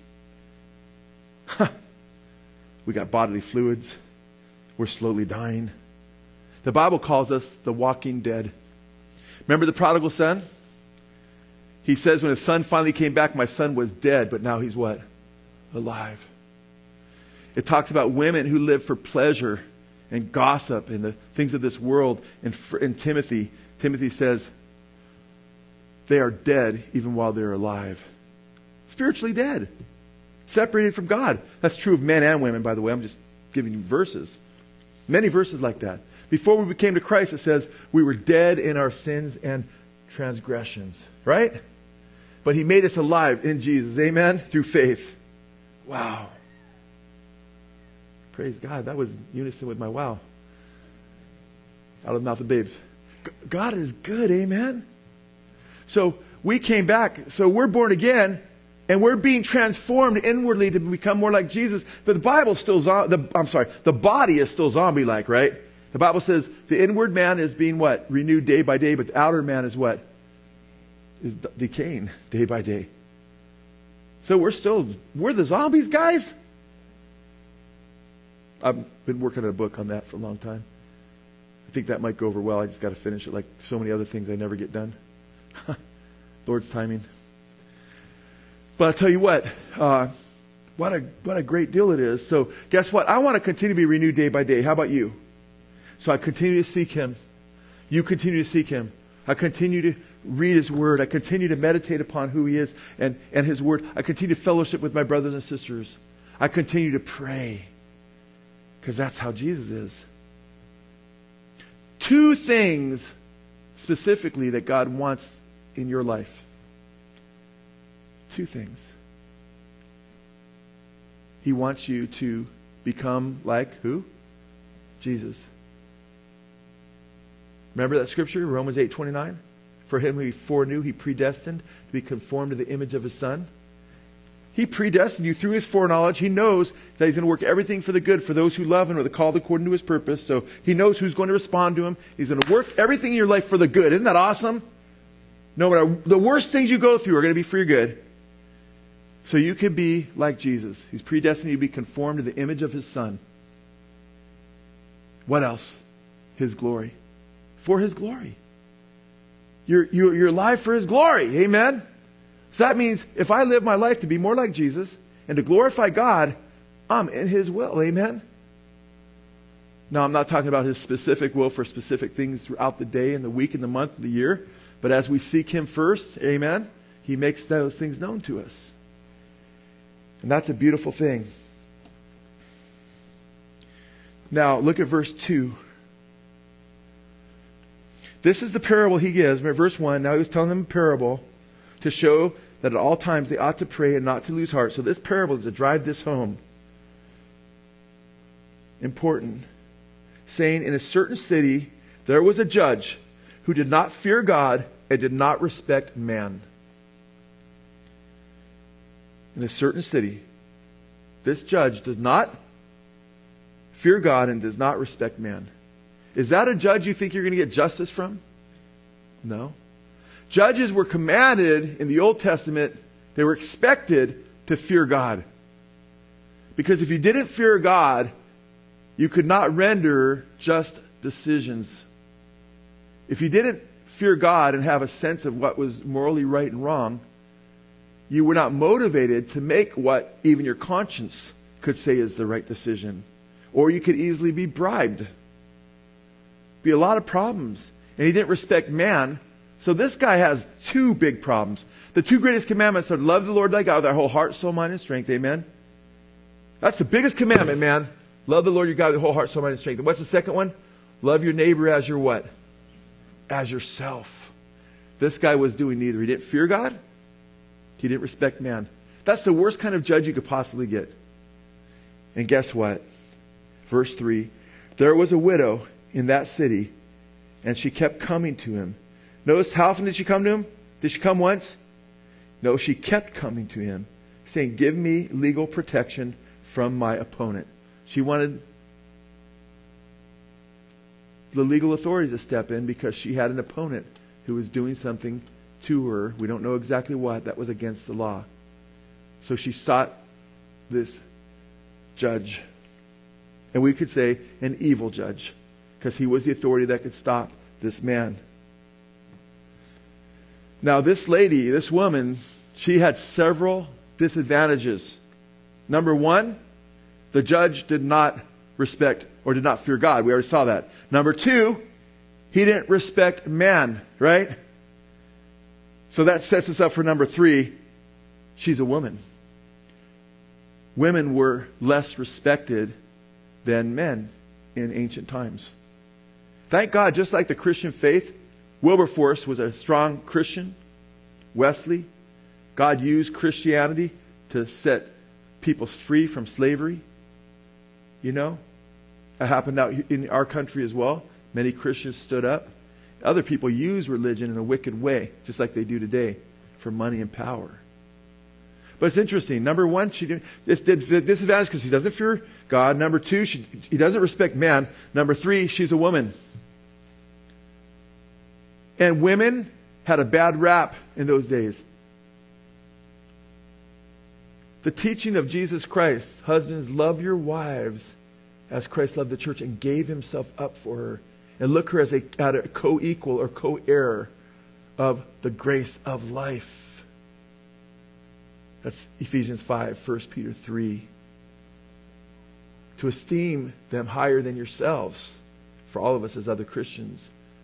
S1: We got bodily fluids. We're slowly dying. The Bible calls us the walking dead. Remember the prodigal son? He says when his son finally came back, my son was dead, but now he's what? Alive. It talks about women who live for pleasure and gossip and the things of this world. And in Timothy, Timothy says they are dead even while they're alive. Spiritually dead. Separated from God. That's true of men and women, by the way. I'm just giving you verses. Many verses like that. Before we became to Christ, it says we were dead in our sins and transgressions. Right? But he made us alive in Jesus. Amen? Through faith. Wow. Praise God. That was unison with my wow. Out of the mouth of babes. G- God is good. Amen? So we came back. So we're born again. And we're being transformed inwardly to become more like Jesus. But the Bible still, the, I'm sorry, the body is still zombie-like, right? The Bible says the inward man is being what? Renewed day by day, but the outer man is what? Is decaying day by day. So we're still, we're the zombies, guys. I've been working on a book on that for a long time. I think that might go over well. I just got to finish it like so many other things I never get done. Lord's timing. But I'll tell you what, uh, what a what a great deal it is. So guess what? I want to continue to be renewed day by day. How about you? So I continue to seek him. You continue to seek him. I continue to read his word. I continue to meditate upon who he is and, and his word. I continue to fellowship with my brothers and sisters. I continue to pray because that's how Jesus is. Two things specifically that God wants in your life. Two things. He wants you to become like who? Jesus. Remember that scripture, Romans eight twenty-nine? For him who he foreknew, he predestined to be conformed to the image of his Son. He predestined you through his foreknowledge. He knows that he's going to work everything for the good for those who love him or the called according to his purpose. So he knows who's going to respond to him. He's going to work everything in your life for the good. Isn't that awesome? No matter the worst things you go through are going to be for your good. So you can be like Jesus. He's predestined you to be conformed to the image of his Son. What else? His glory. For his glory. You're, you're, you're alive for his glory. Amen? So that means if I live my life to be more like Jesus and to glorify God, I'm in his will. Amen? Now, I'm not talking about his specific will for specific things throughout the day and the week and the month and the year. But as we seek him first, amen, he makes those things known to us. And that's a beautiful thing. Now, look at verse two. This is the parable he gives. Verse one, now he was telling them a parable to show that at all times they ought to pray and not to lose heart. So this parable is to drive this home. Important. Saying, in a certain city there was a judge who did not fear God and did not respect man. In a certain city, this judge does not fear God and does not respect man. Is that a judge you think you're going to get justice from? No. Judges were commanded in the Old Testament, they were expected to fear God. Because if you didn't fear God, you could not render just decisions. If you didn't fear God and have a sense of what was morally right and wrong, you were not motivated to make what even your conscience could say is the right decision. Or you could easily be bribed. Be a lot of problems. And he didn't respect man. So this guy has two big problems. The two greatest commandments are love the Lord thy God with thy whole heart, soul, mind, and strength. Amen? That's the biggest commandment, man. Love the Lord your God with your whole heart, soul, mind, and strength. And what's the second one? Love your neighbor as your what? As yourself. This guy was doing neither. He didn't fear God. He didn't respect man. That's the worst kind of judge you could possibly get. And guess what? Verse three, there was a widow in that city, and she kept coming to him. Notice, how often did she come to him? Did she come once? No, she kept coming to him, saying, give me legal protection from my opponent. She wanted the legal authorities to step in because she had an opponent who was doing something to her. We don't know exactly what. That was against the law. So she sought this judge. And we could say an evil judge, because he was the authority that could stop this man. Now, this lady, this woman, she had several disadvantages. Number one, the judge did not respect or did not fear God. We already saw that. Number two, he didn't respect man, right? So that sets us up for number three. She's a woman. Women were less respected than men in ancient times. Thank God, just like the Christian faith, Wilberforce was a strong Christian. Wesley, God used Christianity to set people free from slavery. You know, that happened out in our country as well. Many Christians stood up. Other people use religion in a wicked way, just like they do today, for money and power. But it's interesting. Number one, she did, it's the disadvantage because she doesn't fear God. Number two, she, he doesn't respect man. Number three, she's a woman. And women had a bad rap in those days. The teaching of Jesus Christ, husbands, love your wives as Christ loved the church and gave himself up for her. And look her as a, at a co-equal or co-heir of the grace of life. That's Ephesians five, First Peter three. To esteem them higher than yourselves, for all of us as other Christians.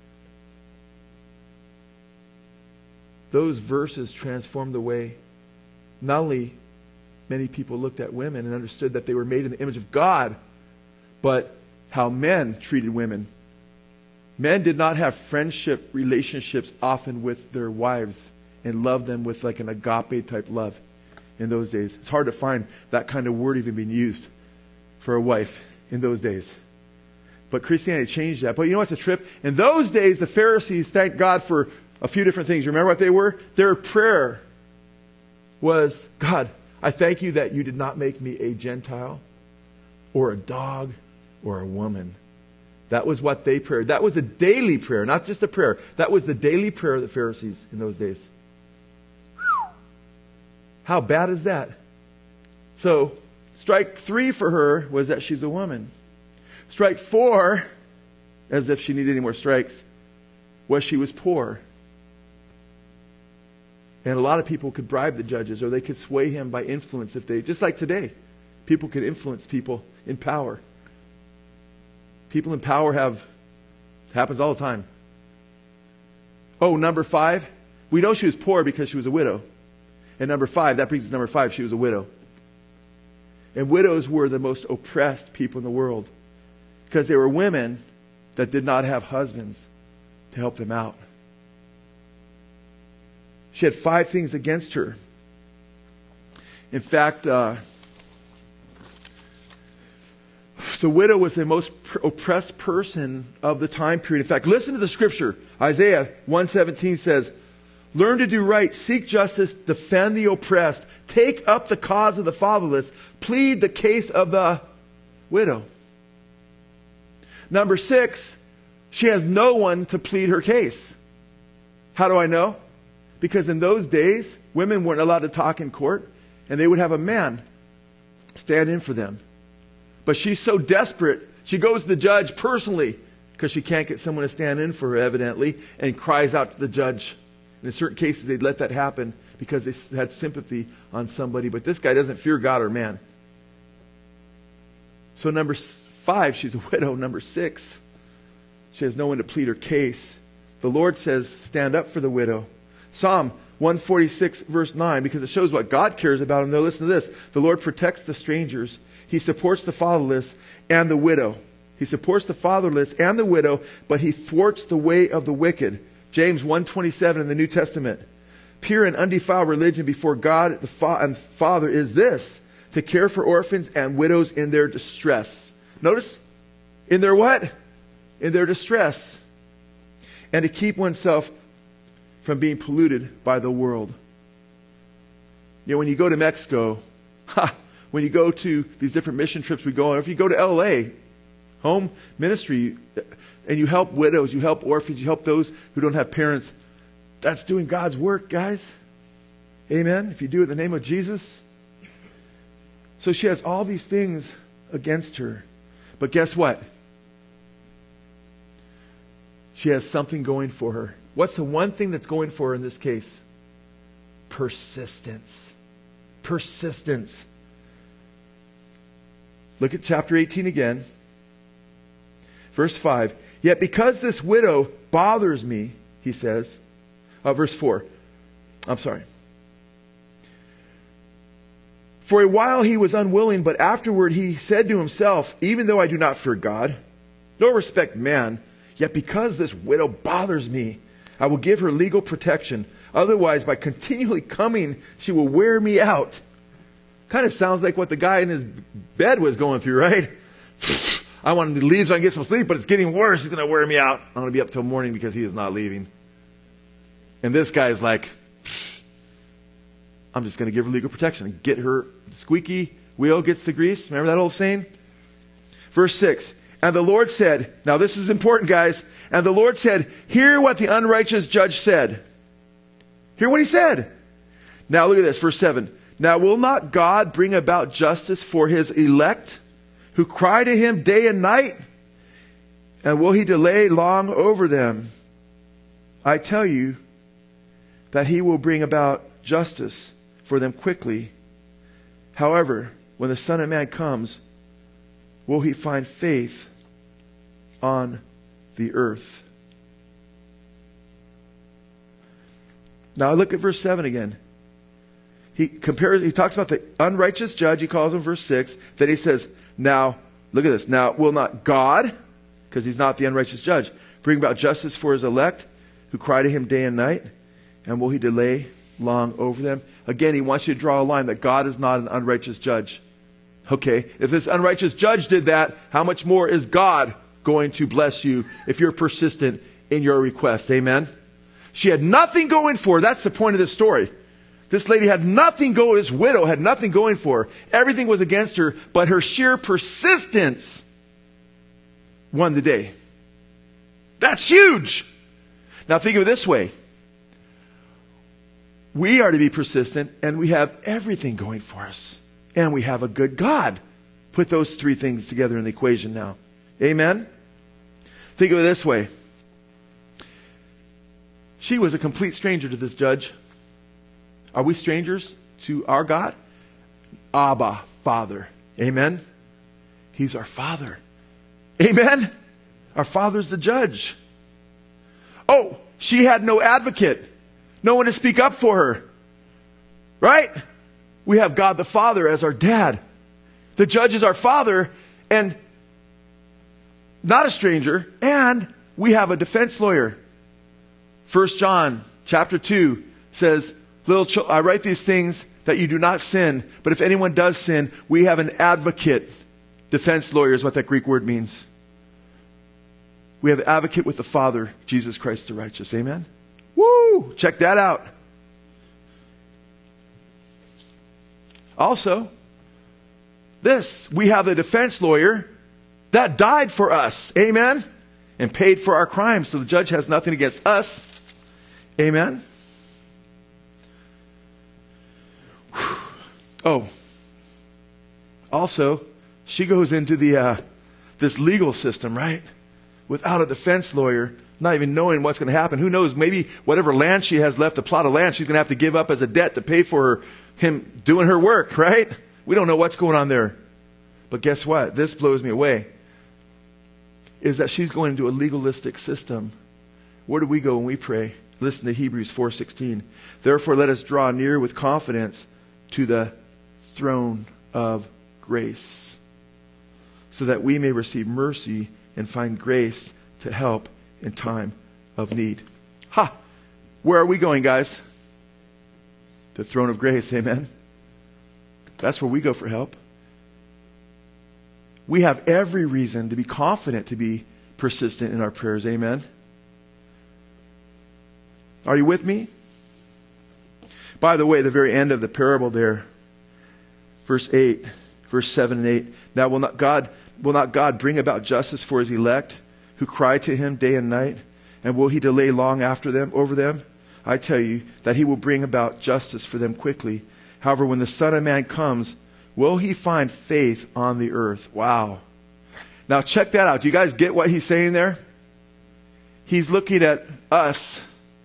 S1: Those verses transformed the way not only many people looked at women and understood that they were made in the image of God, but how men treated women. Men did not have friendship relationships often with their wives and loved them with like an agape type love in those days. It's hard to find that kind of word even being used for a wife in those days. But Christianity changed that. But you know what's a trip? In those days, the Pharisees thanked God for a few different things. Remember what they were? Their prayer was, God, I thank you that you did not make me a Gentile or a dog or a woman. That was what they prayed. That was a daily prayer, not just a prayer. That was the daily prayer of the Pharisees in those days. How bad is that? So, strike three for her was that she's a woman. Strike four, as if she needed any more strikes, was she was poor. And a lot of people could bribe the judges, or they could sway him by influence if they, just like today, people could influence people in power. People in power have, happens all the time. Oh, number five, we know she was poor because she was a widow. And number five, that brings us to number five, she was a widow. And widows were the most oppressed people in the world because they were women that did not have husbands to help them out. She had five things against her. In fact, uh, the widow was the most oppressed person of the time period. In fact, listen to the scripture. Isaiah one seventeen says, learn to do right, seek justice, defend the oppressed, take up the cause of the fatherless, plead the case of the widow. Number six, she has no one to plead her case. How do I know? Because in those days, women weren't allowed to talk in court, and they would have a man stand in for them. But she's so desperate, she goes to the judge personally because she can't get someone to stand in for her, evidently, and cries out to the judge. And in certain cases, they'd let that happen because they had sympathy on somebody. But this guy doesn't fear God or man. So number five, she's a widow. Number six, she has no one to plead her case. The Lord says, stand up for the widow. Psalm one forty-six, verse nine, because it shows what God cares about him. Now listen to this. The Lord protects the strangers. He supports the fatherless and the widow. He supports the fatherless and the widow, but he thwarts the way of the wicked. James one twenty-seven in the New Testament. Pure and undefiled religion before God the Fa- and Father is this, to care for orphans and widows in their distress. Notice, in their what? In their distress. And to keep oneself from being polluted by the world. You know, when you go to Mexico, ha, when you go to these different mission trips we go on, or if you go to L A, home ministry, and you help widows, you help orphans, you help those who don't have parents, that's doing God's work, guys. Amen? If you do it in the name of Jesus. So she has all these things against her. But guess what? She has something going for her. What's the one thing that's going for her in this case? Persistence. Persistence. Look at chapter eighteen again. Verse five. Yet because this widow bothers me, he says. Uh, verse four. I'm sorry. For a while he was unwilling, but afterward he said to himself, even though I do not fear God, nor respect man, yet because this widow bothers me, I will give her legal protection. Otherwise, by continually coming, she will wear me out. Kind of sounds like what the guy in his bed was going through, right? I want him to leave so I can get some sleep, but it's getting worse. He's going to wear me out. I'm going to be up till morning because he is not leaving. And this guy is like, I'm just going to give her legal protection and get her squeaky wheel gets the grease. Remember that old saying? Verse six. And the Lord said, now this is important, guys. And the Lord said, hear what the unrighteous judge said. Hear what he said. Now look at this, verse seven. Now will not God bring about justice for his elect who cry to him day and night? And will he delay long over them? I tell you that he will bring about justice for them quickly. However, when the Son of Man comes, will he find faith on the earth? Now look at verse seven again. He compares, he talks about the unrighteous judge, he calls him verse six. Then he says, now, look at this. Now, will not God, because he's not the unrighteous judge, bring about justice for his elect who cry to him day and night? And will he delay long over them? Again, he wants you to draw a line that God is not an unrighteous judge. Okay, if this unrighteous judge did that, how much more is God going to bless you if you're persistent in your request? Amen? She had nothing going for her. That's the point of this story. This lady had nothing going, this widow had nothing going for her. Everything was against her, but her sheer persistence won the day. That's huge. Now think of it this way. We are to be persistent, and we have everything going for us. And we have a good God. Put those three things together in the equation now. Amen? Think of it this way. She was a complete stranger to this judge. Are we strangers to our God? Abba, Father. Amen? He's our Father. Amen? Our Father's the judge. Oh, she had no advocate. No one to speak up for her. Right? We have God the Father as our dad. The judge is our Father, and not a stranger, and we have a defense lawyer. First John chapter two says, Little ch- I write these things that you do not sin, but if anyone does sin, we have an advocate. Defense lawyer is what that Greek word means. We have an advocate with the Father, Jesus Christ the righteous. Amen? Woo! Check that out. Also, this, we have a defense lawyer that died for us. Amen? And paid for our crimes. So the judge has nothing against us. Amen? Whew. Oh. Also, she goes into the uh, this legal system, right? Without a defense lawyer, not even knowing what's going to happen. Who knows? Maybe whatever land she has left, a plot of land, she's going to have to give up as a debt to pay for her, him doing her work, right? We don't know what's going on there. But guess what? This blows me away. Is that she's going into a legalistic system. Where do we go when we pray? Listen to Hebrews four sixteen. Therefore, let us draw near with confidence to the throne of grace, so that we may receive mercy and find grace to help in time of need. Ha! Where are we going, guys? The throne of grace, amen? That's where we go for help. We have every reason to be confident to be persistent in our prayers. Amen. Are you with me? By the way, the very end of the parable there, verse eight, verse seven and eight. Now will not God will not God bring about justice for his elect who cry to him day and night? And will he delay long after them over them? I tell you that he will bring about justice for them quickly. However, when the Son of Man comes, will he find faith on the earth? Wow. Now check that out. Do you guys get what he's saying there? He's looking at us,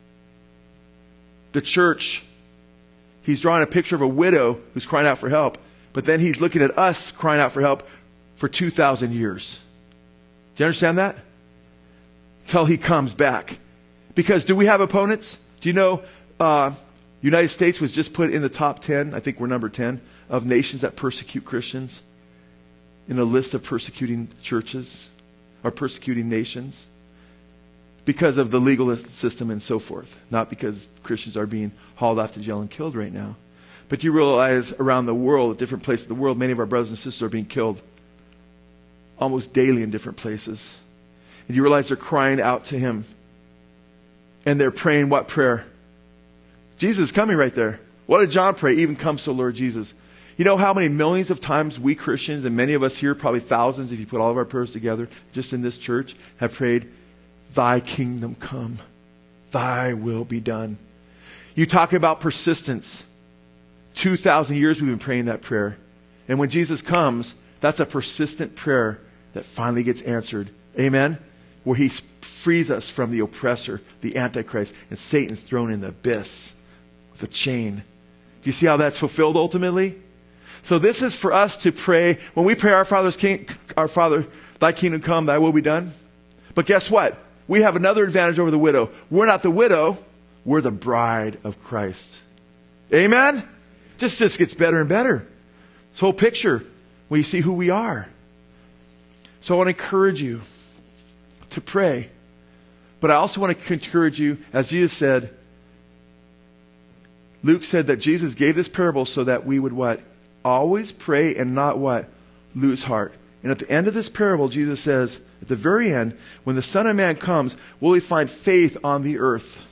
S1: the church. He's drawing a picture of a widow who's crying out for help. But then he's looking at us crying out for help for two thousand years. Do you understand that? Till he comes back. Because do we have opponents? Do you know uh, United States was just put in the top ten, I think we're number ten, of nations that persecute Christians in a list of persecuting churches or persecuting nations because of the legal system and so forth. Not because Christians are being hauled off to jail and killed right now. But you realize around the world, at different places of the world, many of our brothers and sisters are being killed almost daily in different places. And you realize they're crying out to him. And they're praying what prayer? Jesus is coming right there. What did John pray? Even come so, Lord Jesus. You know how many millions of times we Christians, and many of us here, probably thousands if you put all of our prayers together, just in this church, have prayed, thy kingdom come, thy will be done. You talk about persistence. two thousand years we've been praying that prayer. And when Jesus comes, that's a persistent prayer that finally gets answered. Amen? Where he frees us from the oppressor, the Antichrist, and Satan's thrown in the abyss with a chain. Do you see how that's fulfilled ultimately? So this is for us to pray. When we pray, our Father's King, our Father, thy kingdom come, thy will be done. But guess what? We have another advantage over the widow. We're not the widow. We're the bride of Christ. Amen? Just, just gets better and better. This whole picture when you see who we are. So I want to encourage you to pray. But I also want to encourage you, as Jesus said, Luke said that Jesus gave this parable so that we would what? Always pray and not what? Lose heart. And at the end of this parable, Jesus says, at the very end, when the Son of Man comes, will he find faith on the earth?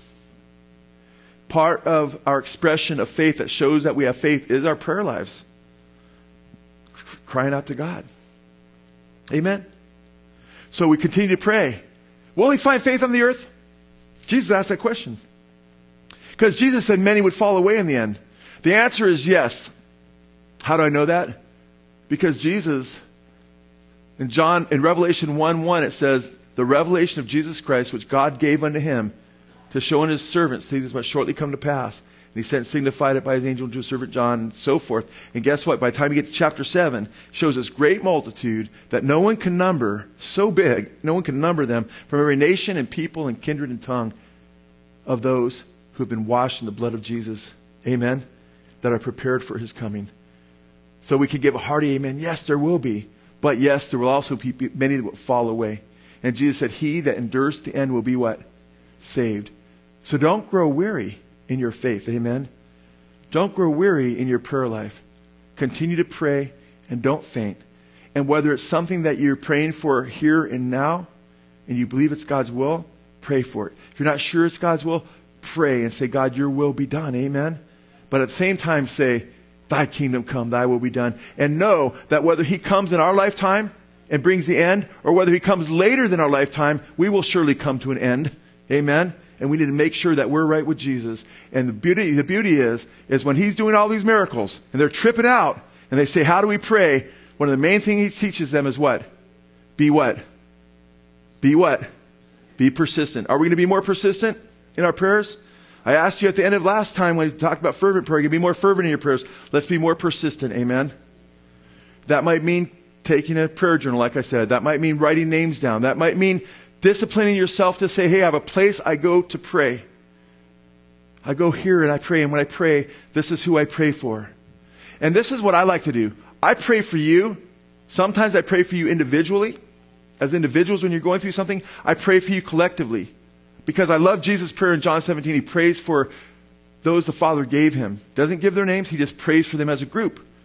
S1: Part of our expression of faith that shows that we have faith is our prayer lives. Crying out to God. Amen? So we continue to pray. Will he find faith on the earth? Jesus asked that question. Because Jesus said many would fall away in the end. The answer is yes. How do I know that? Because Jesus, in John, in Revelation one one, it says, the revelation of Jesus Christ, which God gave unto him to show unto his servants things must shortly come to pass. And he sent, signified it by his angel to his servant John, and so forth. And guess what? By the time you get to chapter seven, it shows this great multitude that no one can number, so big, no one can number them, from every nation and people and kindred and tongue, of those who have been washed in the blood of Jesus. Amen? That are prepared for his coming. So we can give a hearty amen. Yes, there will be. But yes, there will also be many that will fall away. And Jesus said, he that endures to the end will be what? Saved. So don't grow weary in your faith. Amen. Don't grow weary in your prayer life. Continue to pray and don't faint. And whether it's something that you're praying for here and now, and you believe it's God's will, pray for it. If you're not sure it's God's will, pray and say, God, your will be done. Amen. But at the same time say, thy kingdom come, thy will be done. And know that whether he comes in our lifetime and brings the end, or whether he comes later than our lifetime, we will surely come to an end. Amen. And we need to make sure that we're right with Jesus. And the beauty, the beauty is, is when he's doing all these miracles and they're tripping out and they say, how do we pray? One of the main things he teaches them is what? Be what? Be what? Be persistent. Are we going to be more persistent in our prayers? I asked you at the end of last time when we talked about fervent prayer, you be more fervent in your prayers. Let's be more persistent. Amen. That might mean taking a prayer journal, like I said. That might mean writing names down. That might mean disciplining yourself to say, hey, I have a place I go to pray. I go here and I pray. And when I pray, this is who I pray for. And this is what I like to do. I pray for you. Sometimes I pray for you individually. As individuals, when you're going through something, I pray for you collectively. Because I love Jesus' prayer in John seventeen. He prays for those the Father gave him. Doesn't give their names. He just prays for them as a group.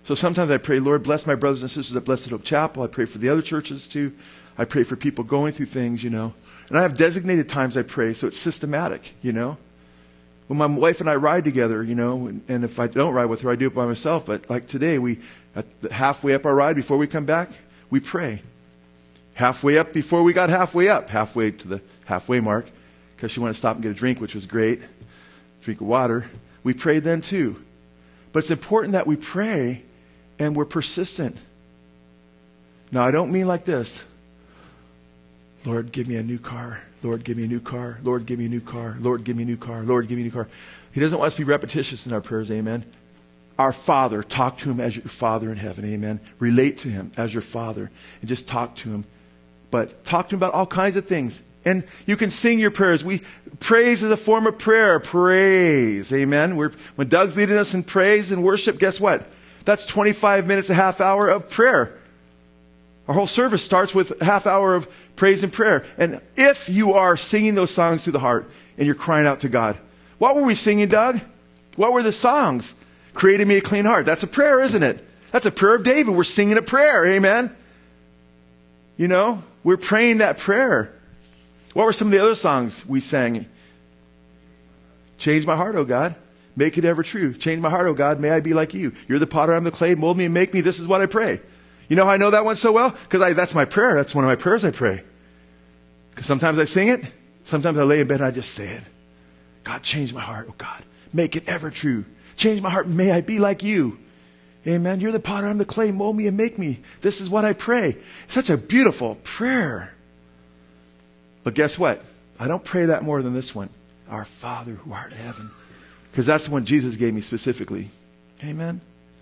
S1: So sometimes I pray, Lord, bless my brothers and sisters at Blessed Hope Chapel. I pray for the other churches too. I pray for people going through things, you know. And I have designated times I pray, so it's systematic, you know. When my wife and I ride together, you know, and, and if I don't ride with her, I do it by myself. But like today, we at the, halfway up our ride before we come back, we pray. Halfway up before we got halfway up, halfway to the halfway mark, because she wanted to stop and get a drink, which was great, drink of water. We prayed then too. But it's important that we pray and we're persistent. Now, I don't mean like this. Lord, give me a new car. Lord, give me a new car. Lord, give me a new car. Lord, give me a new car. Lord, give me a new car. He doesn't want us to be repetitious in our prayers, amen. Our Father, talk to him as your Father in heaven, amen. Relate to him as your Father and just talk to him. But talk to him about all kinds of things. And you can sing your prayers. We praise is a form of prayer. Praise, amen. We're, when Doug's leading us in praise and worship, guess what? That's twenty-five minutes, a half hour of prayer. Our whole service starts with a half hour of praise and prayer. And if you are singing those songs through the heart and you're crying out to God, what were we singing, Doug? What were the songs? Created me a clean heart. That's a prayer, isn't it? That's a prayer of David. We're singing a prayer, amen. You know, we're praying that prayer. What were some of the other songs we sang? Change my heart, O God. Make it ever true. Change my heart, O God. May I be like you. You're the potter, I'm the clay. Mold me and make me. This is what I pray. You know how I know that one so well? Because that's my prayer. That's one of my prayers I pray. Because sometimes I sing it. Sometimes I lay in bed and I just say it. God, change my heart, oh God. Make it ever true. Change my heart. May I be like you. Amen. You're the potter, I'm the clay. Mold me and make me. This is what I pray. Such a beautiful prayer. But guess what? I don't pray that more than this one. Our Father who art in heaven. Because that's the one Jesus gave me specifically. Amen.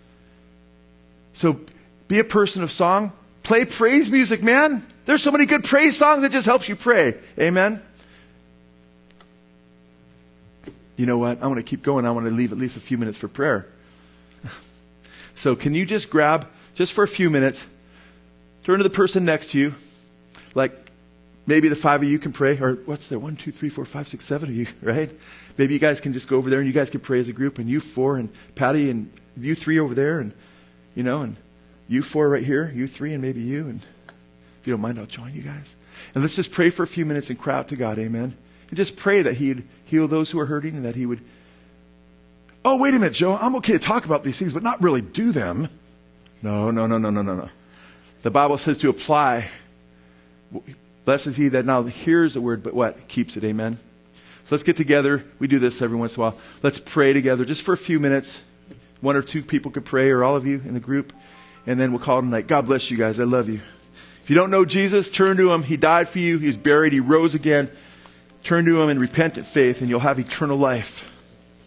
S1: So be a person of song. Play praise music, man. There's so many good praise songs that just helps you pray. Amen. You know what? I want to keep going. I want to leave at least a few minutes for prayer. So can you just grab, just for a few minutes, turn to the person next to you. Like maybe the five of you can pray. Or what's there? One, two, three, four, five, six, seven of you, right? Maybe you guys can just go over there and you guys can pray as a group. And you four and Patty and you three over there. And, you know, and you four right here. You three and maybe you. And if you don't mind, I'll join you guys. And let's just pray for a few minutes and cry out to God. Amen. And just pray that he'd heal those who are hurting and that he would... Oh, wait a minute, Joe. I'm okay to talk about these things, but not really do them. No, no, no, no, no, no, no. The Bible says to apply. Blessed is he that not only hears the word, but what? Keeps it. Amen. So let's get together. We do this every once in a while. Let's pray together just for a few minutes. One or two people could pray, or all of you in the group. And then we'll call it a night. God bless you guys. I love you. If you don't know Jesus, turn to him. He died for you. He was buried. He rose again. Turn to him in repentant faith, and you'll have eternal life.